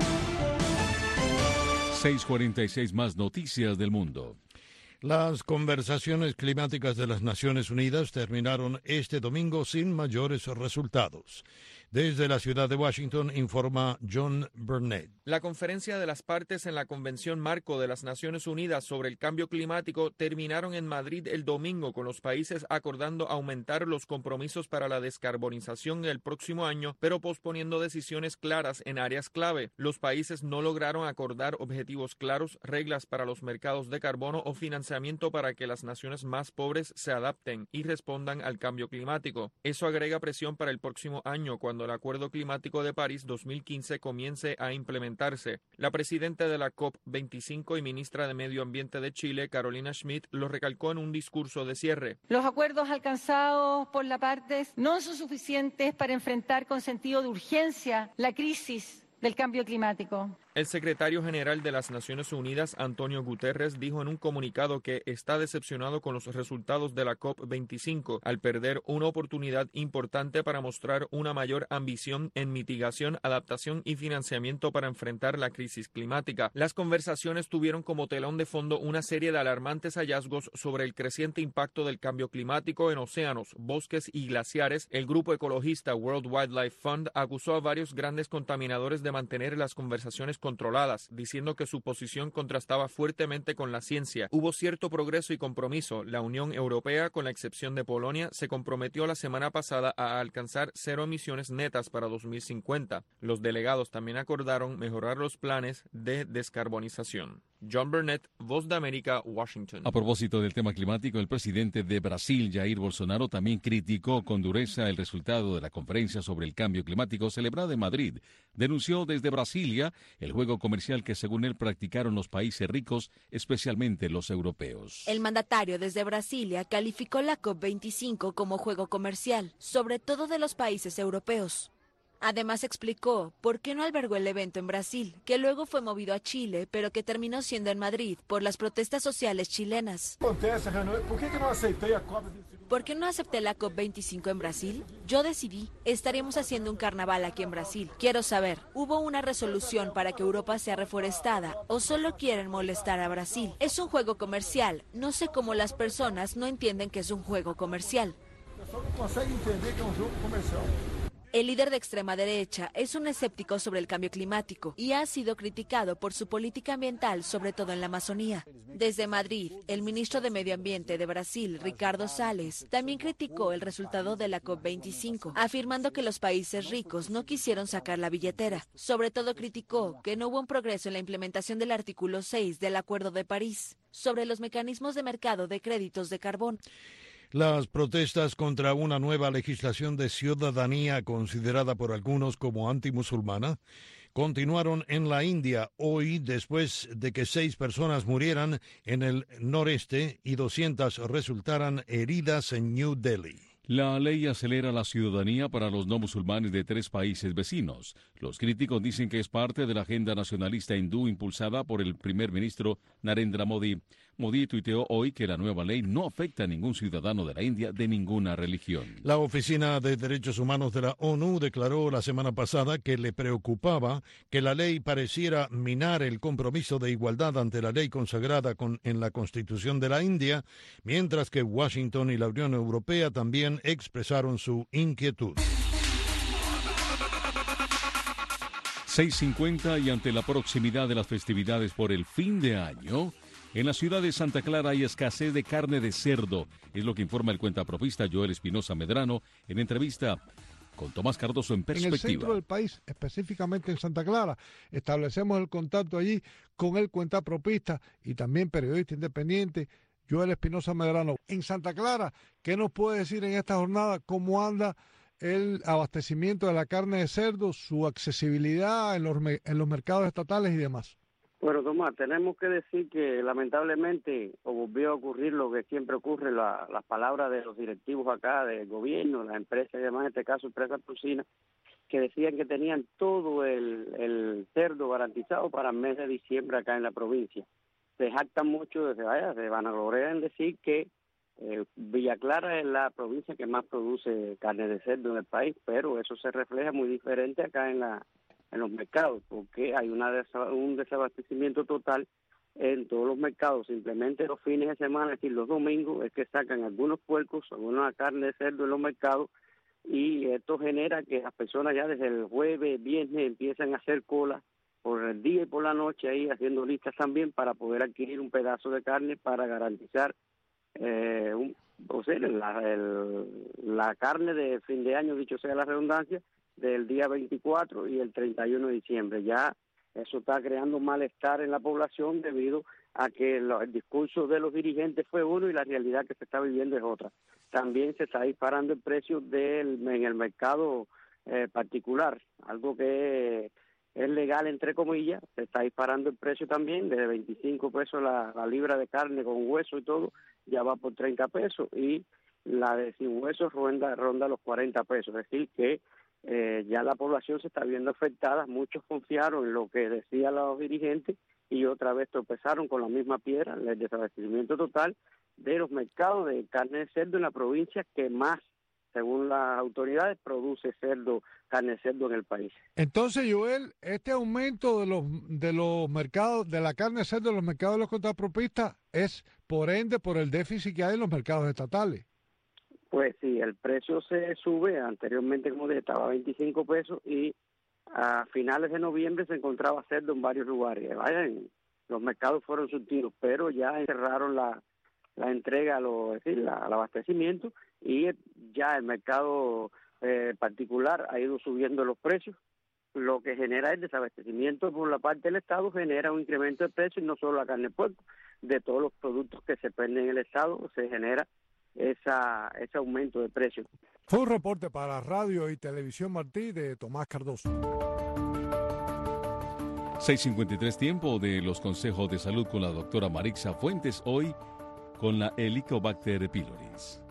6:46 más noticias del mundo. Las conversaciones climáticas de las Naciones Unidas terminaron este domingo sin mayores resultados. Desde la ciudad de Washington informa John Burnett. La conferencia de las partes en la Convención Marco de las Naciones Unidas sobre el Cambio Climático terminaron en Madrid el domingo, con los países acordando aumentar los compromisos para la descarbonización el próximo año, pero posponiendo decisiones claras en áreas clave. Los países no lograron acordar objetivos claros, reglas para los mercados de carbono o financiamiento para que las naciones más pobres se adapten y respondan al cambio climático. Eso agrega presión para el próximo año, cuando el Acuerdo Climático de París 2015 comience a implementarse. La presidenta de la COP25 y ministra de Medio Ambiente de Chile, Carolina Schmidt, lo recalcó en un discurso de cierre. Los acuerdos alcanzados por las partes no son suficientes para enfrentar con sentido de urgencia la crisis del cambio climático. El secretario general de las Naciones Unidas, Antonio Guterres, dijo en un comunicado que está decepcionado con los resultados de la COP25 al perder una oportunidad importante para mostrar una mayor ambición en mitigación, adaptación y financiamiento para enfrentar la crisis climática. Las conversaciones tuvieron como telón de fondo una serie de alarmantes hallazgos sobre el creciente impacto del cambio climático en océanos, bosques y glaciares. El grupo ecologista World Wildlife Fund acusó a varios grandes contaminadores de mantener las conversaciones controladas, diciendo que su posición contrastaba fuertemente con la ciencia. Hubo cierto progreso y compromiso. La Unión Europea, con la excepción de Polonia, se comprometió la semana pasada a alcanzar 0 emisiones netas para 2050. Los delegados también acordaron mejorar los planes de descarbonización. John Burnett, Voz de América, Washington. A propósito del tema climático, el presidente de Brasil, Jair Bolsonaro, también criticó con dureza el resultado de la conferencia sobre el cambio climático celebrada en Madrid. Denunció desde Brasilia el juego comercial que, según él, practicaron los países ricos, especialmente los europeos. El mandatario desde Brasilia calificó la COP25 como juego comercial, sobre todo de los países europeos. Además explicó por qué no albergó el evento en Brasil, que luego fue movido a Chile, pero que terminó siendo en Madrid por las protestas sociales chilenas. ¿Por qué no acepté la COP25 en Brasil? Yo decidí, estaríamos haciendo un carnaval aquí en Brasil. Quiero saber, ¿hubo una resolución para que Europa sea reforestada o solo quieren molestar a Brasil? Es un juego comercial. No sé cómo las personas no entienden que es un juego comercial. El líder de extrema derecha es un escéptico sobre el cambio climático y ha sido criticado por su política ambiental, sobre todo en la Amazonía. Desde Madrid, el ministro de Medio Ambiente de Brasil, Ricardo Salles, también criticó el resultado de la COP25, afirmando que los países ricos no quisieron sacar la billetera. Sobre todo criticó que no hubo un progreso en la implementación del artículo 6 del Acuerdo de París sobre los mecanismos de mercado de créditos de carbón. Las protestas contra una nueva legislación de ciudadanía considerada por algunos como antimusulmana continuaron en la India hoy después de que 6 personas murieran en el noreste y 200 resultaran heridas en New Delhi. La ley acelera la ciudadanía para los no musulmanes de 3 países vecinos. Los críticos dicen que es parte de la agenda nacionalista hindú impulsada por el primer ministro Narendra Modi. Modi tuiteó hoy que la nueva ley no afecta a ningún ciudadano de la India de ninguna religión. La Oficina de Derechos Humanos de la ONU declaró la semana pasada que le preocupaba que la ley pareciera minar el compromiso de igualdad ante la ley consagrada en la Constitución de la India, mientras que Washington y la Unión Europea también expresaron su inquietud. 6:50 y ante la proximidad de las festividades por el fin de año, en la ciudad de Santa Clara hay escasez de carne de cerdo, es lo que informa el cuentapropista Joel Espinosa Medrano en entrevista con Tomás Cardoso en Perspectiva. En el centro del país, específicamente en Santa Clara, establecemos el contacto allí con el cuentapropista y también periodista independiente Joel Espinosa Medrano. En Santa Clara, ¿qué nos puede decir en esta jornada? ¿Cómo anda el abastecimiento de la carne de cerdo, su accesibilidad en los mercados estatales y demás? Bueno, Tomás, tenemos que decir que lamentablemente volvió a ocurrir lo que siempre ocurre, las palabras de los directivos acá, del gobierno, las empresas y demás, en este caso empresas porcinas, que decían que tenían todo el cerdo garantizado para el mes de diciembre acá en la provincia. Se jactan mucho, se vanaglorian en decir que Villa Clara es la provincia que más produce carne de cerdo en el país, pero eso se refleja muy diferente acá en los mercados, porque hay un desabastecimiento total en todos los mercados. Simplemente los fines de semana, es decir, los domingos, es que sacan algunos puercos, alguna carne de cerdo en los mercados, y esto genera que las personas ya desde el jueves, viernes, empiezan a hacer cola por el día y por la noche ahí haciendo listas también para poder adquirir un pedazo de carne para garantizar la carne de fin de año, dicho sea la redundancia, del día 24 y el 31 de diciembre. Ya eso está creando malestar en la población debido a que el discurso de los dirigentes fue uno y la realidad que se está viviendo es otra. También se está disparando el precio en el mercado particular, algo que es legal entre comillas. Se está disparando el precio también, desde 25 pesos la libra de carne con hueso y todo, ya va por 30 pesos, y la de sin hueso ronda los 40 pesos, es decir que ya la población se está viendo afectada. Muchos confiaron en lo que decían los dirigentes y otra vez tropezaron con la misma piedra, el desabastecimiento total de los mercados de carne de cerdo en la provincia que más, según las autoridades, produce carne de cerdo en el país. Entonces, Joel, este aumento de los mercados, de la carne de cerdo en los mercados de los contrapropistas, es por ende por el déficit que hay en los mercados estatales. Pues sí, el precio se sube. Anteriormente, como dije, estaba a 25 pesos y a finales de noviembre se encontraba cerdo en varios lugares. Los mercados fueron surtidos, pero ya cerraron la entrega, el abastecimiento, y ya el mercado particular ha ido subiendo los precios, lo que genera el desabastecimiento por la parte del Estado, genera un incremento de precios, y no solo la carne de puerco, de todos los productos que se venden en el Estado se genera ese aumento de precios. Fue un reporte para Radio y Televisión Martí de Tomás Cardoso. 6:53 tiempo de los consejos de salud con la doctora Marixa Fuentes, hoy con la Helicobacter pylori.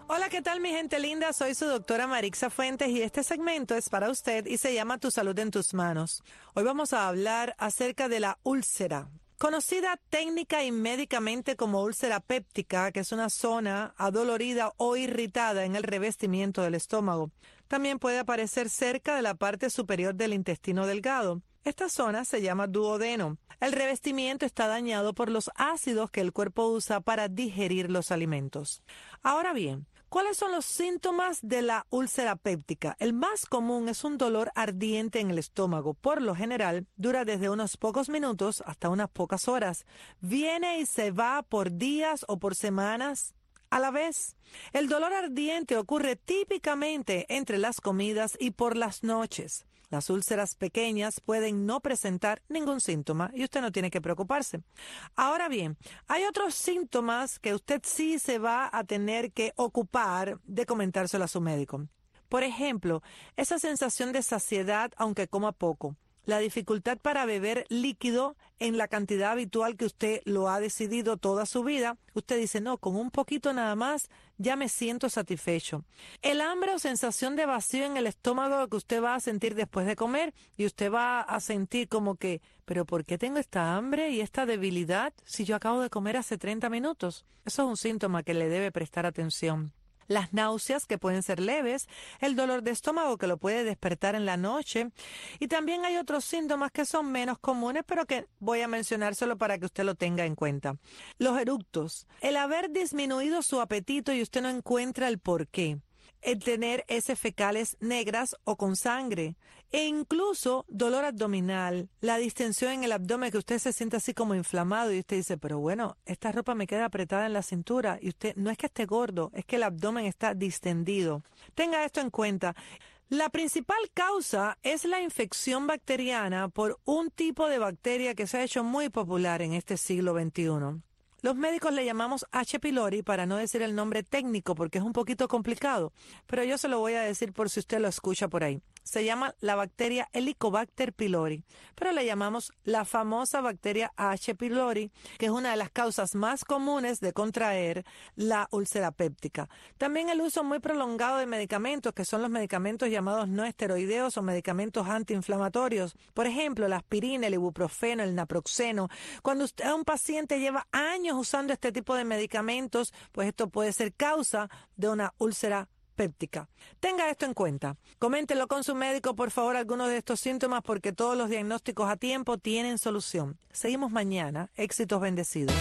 Hola, ¿qué tal mi gente linda? Soy su doctora Marixa Fuentes y este segmento es para usted y se llama Tu salud en tus manos. Hoy vamos a hablar acerca de la úlcera, conocida técnica y médicamente como úlcera péptica, que es una zona adolorida o irritada en el revestimiento del estómago. También puede aparecer cerca de la parte superior del intestino delgado. Esta zona se llama duodeno. El revestimiento está dañado por los ácidos que el cuerpo usa para digerir los alimentos. Ahora bien, ¿cuáles son los síntomas de la úlcera péptica? El más común es un dolor ardiente en el estómago. Por lo general, dura desde unos pocos minutos hasta unas pocas horas. Viene y se va por días o por semanas a la vez. El dolor ardiente ocurre típicamente entre las comidas y por las noches. Las úlceras pequeñas pueden no presentar ningún síntoma y usted no tiene que preocuparse. Ahora bien, hay otros síntomas que usted sí se va a tener que ocupar de comentárselo a su médico. Por ejemplo, esa sensación de saciedad aunque coma poco. La dificultad para beber líquido en la cantidad habitual que usted lo ha decidido toda su vida. Usted dice, no, con un poquito nada más ya me siento satisfecho. El hambre o sensación de vacío en el estómago que usted va a sentir después de comer y usted va a sentir como que, ¿pero por qué tengo esta hambre y esta debilidad si yo acabo de comer hace 30 minutos? Eso es un síntoma que le debe prestar atención. Las náuseas, que pueden ser leves, el dolor de estómago que lo puede despertar en la noche, y también hay otros síntomas que son menos comunes, pero que voy a mencionárselo para que usted lo tenga en cuenta. Los eructos, el haber disminuido su apetito y usted no encuentra el por qué. El tener heces fecales negras o con sangre, e incluso dolor abdominal, la distensión en el abdomen, que usted se siente así como inflamado y usted dice, pero bueno, esta ropa me queda apretada en la cintura, y usted no es que esté gordo, es que el abdomen está distendido. Tenga esto en cuenta. La principal causa es la infección bacteriana por un tipo de bacteria que se ha hecho muy popular en este siglo XXI. Los médicos le llamamos H. pylori para no decir el nombre técnico porque es un poquito complicado, pero yo se lo voy a decir por si usted lo escucha por ahí. Se llama la bacteria Helicobacter pylori, pero le llamamos la famosa bacteria H. pylori, que es una de las causas más comunes de contraer la úlcera péptica. También el uso muy prolongado de medicamentos, que son los medicamentos llamados no esteroideos o medicamentos antiinflamatorios. Por ejemplo, la aspirina, el ibuprofeno, el naproxeno. Cuando usted, un paciente lleva años usando este tipo de medicamentos, pues esto puede ser causa de una úlcera péptica. Tenga esto en cuenta. Coméntelo con su médico, por favor, algunos de estos síntomas, porque todos los diagnósticos a tiempo tienen solución. Seguimos mañana. Éxitos bendecidos.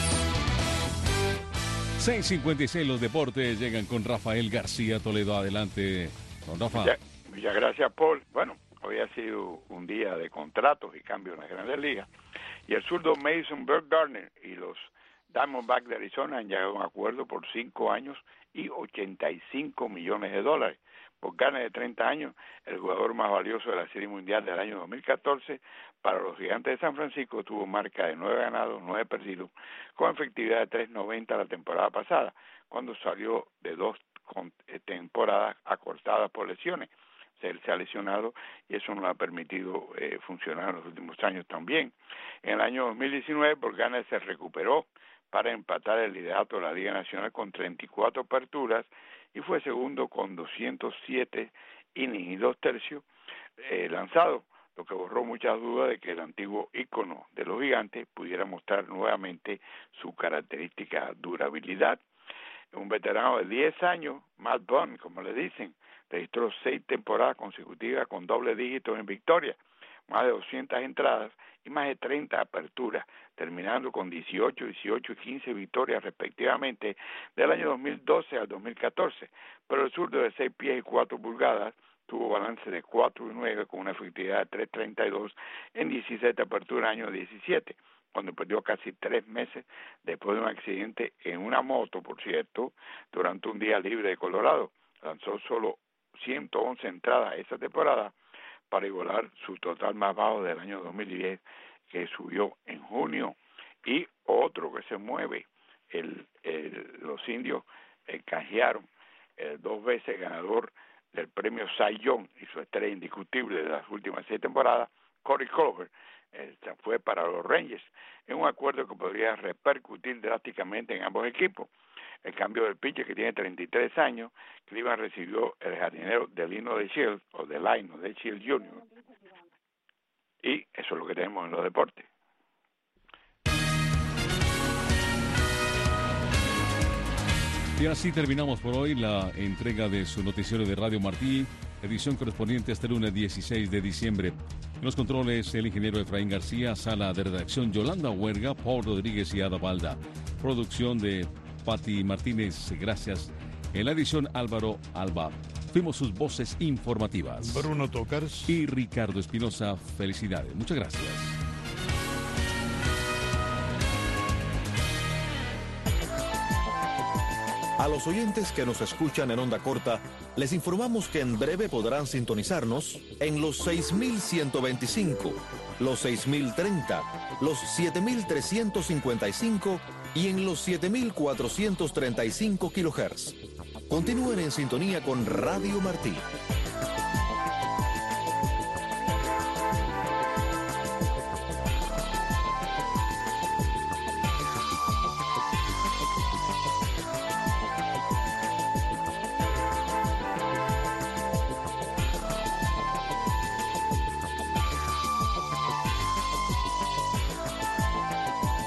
6:56 los deportes llegan con Rafael García Toledo. Adelante, don Rafa. Muchas gracias, Paul. Bueno, hoy ha sido un día de contratos y cambios en las Grandes Ligas. Y el zurdo Mason Bumgarner y los Diamondbacks de Arizona han llegado a un acuerdo por 5 años y $85 millones. Bumgarner, de 30 años, el jugador más valioso de la Serie Mundial del año 2014, para los Gigantes de San Francisco tuvo marca de 9 ganados, 9 perdidos, con efectividad de 3.90 la temporada pasada, cuando salió de 2 temporadas acortadas por lesiones. Él se ha lesionado y eso no le ha permitido funcionar en los últimos años también. En el año 2019, Bumgarner se recuperó para empatar el liderato de la Liga Nacional con 34 aperturas y fue segundo con 207 innings y 2 tercios lanzados, lo que borró muchas dudas de que el antiguo ícono de los Gigantes pudiera mostrar nuevamente su característica durabilidad. Un veterano de 10 años, Matt Bunn, como le dicen, registró 6 temporadas consecutivas con doble dígito en victorias, más de 200 entradas y más de 30 aperturas, terminando con 18, 18 y 15 victorias respectivamente del año 2012 al 2014. Pero el zurdo de 6 pies y 4 pulgadas tuvo balance de 4 y 9 con una efectividad de 3.32 en 17 aperturas en el año 17, cuando perdió casi 3 meses después de un accidente en una moto, por cierto, durante un día libre de Colorado. Lanzó solo 111 entradas esa temporada para igualar su total más bajo del año 2010, que subió en junio. Y otro que se mueve, los indios canjearon 2 veces ganador del premio Cy Young y su estrella indiscutible de las últimas 6 temporadas, Corey Kluber, se fue para los Rangers, en un acuerdo que podría repercutir drásticamente en ambos equipos. el cambio del pitcher que tiene 33 años. Cleveland recibió el jardinero Delino de Shields, o Delino de Shields Jr. Y eso es lo que tenemos en los deportes. Y así terminamos por hoy la entrega de su noticiero de Radio Martí, edición correspondiente a este lunes 16 de diciembre. En los controles, el ingeniero Efraín García, sala de redacción Yolanda Huerga, Paul Rodríguez y Ada Balda. Producción de Pati Martínez, gracias. En la edición Álvaro Alba. Fuimos sus voces informativas. Bruno Tocars y Ricardo Espinosa, felicidades. Muchas gracias. A los oyentes que nos escuchan en onda corta, les informamos que en breve podrán sintonizarnos en los 6.125, los 6.030, los 7.355 y en los 7.435 kHz. Continúen en sintonía con Radio Martí.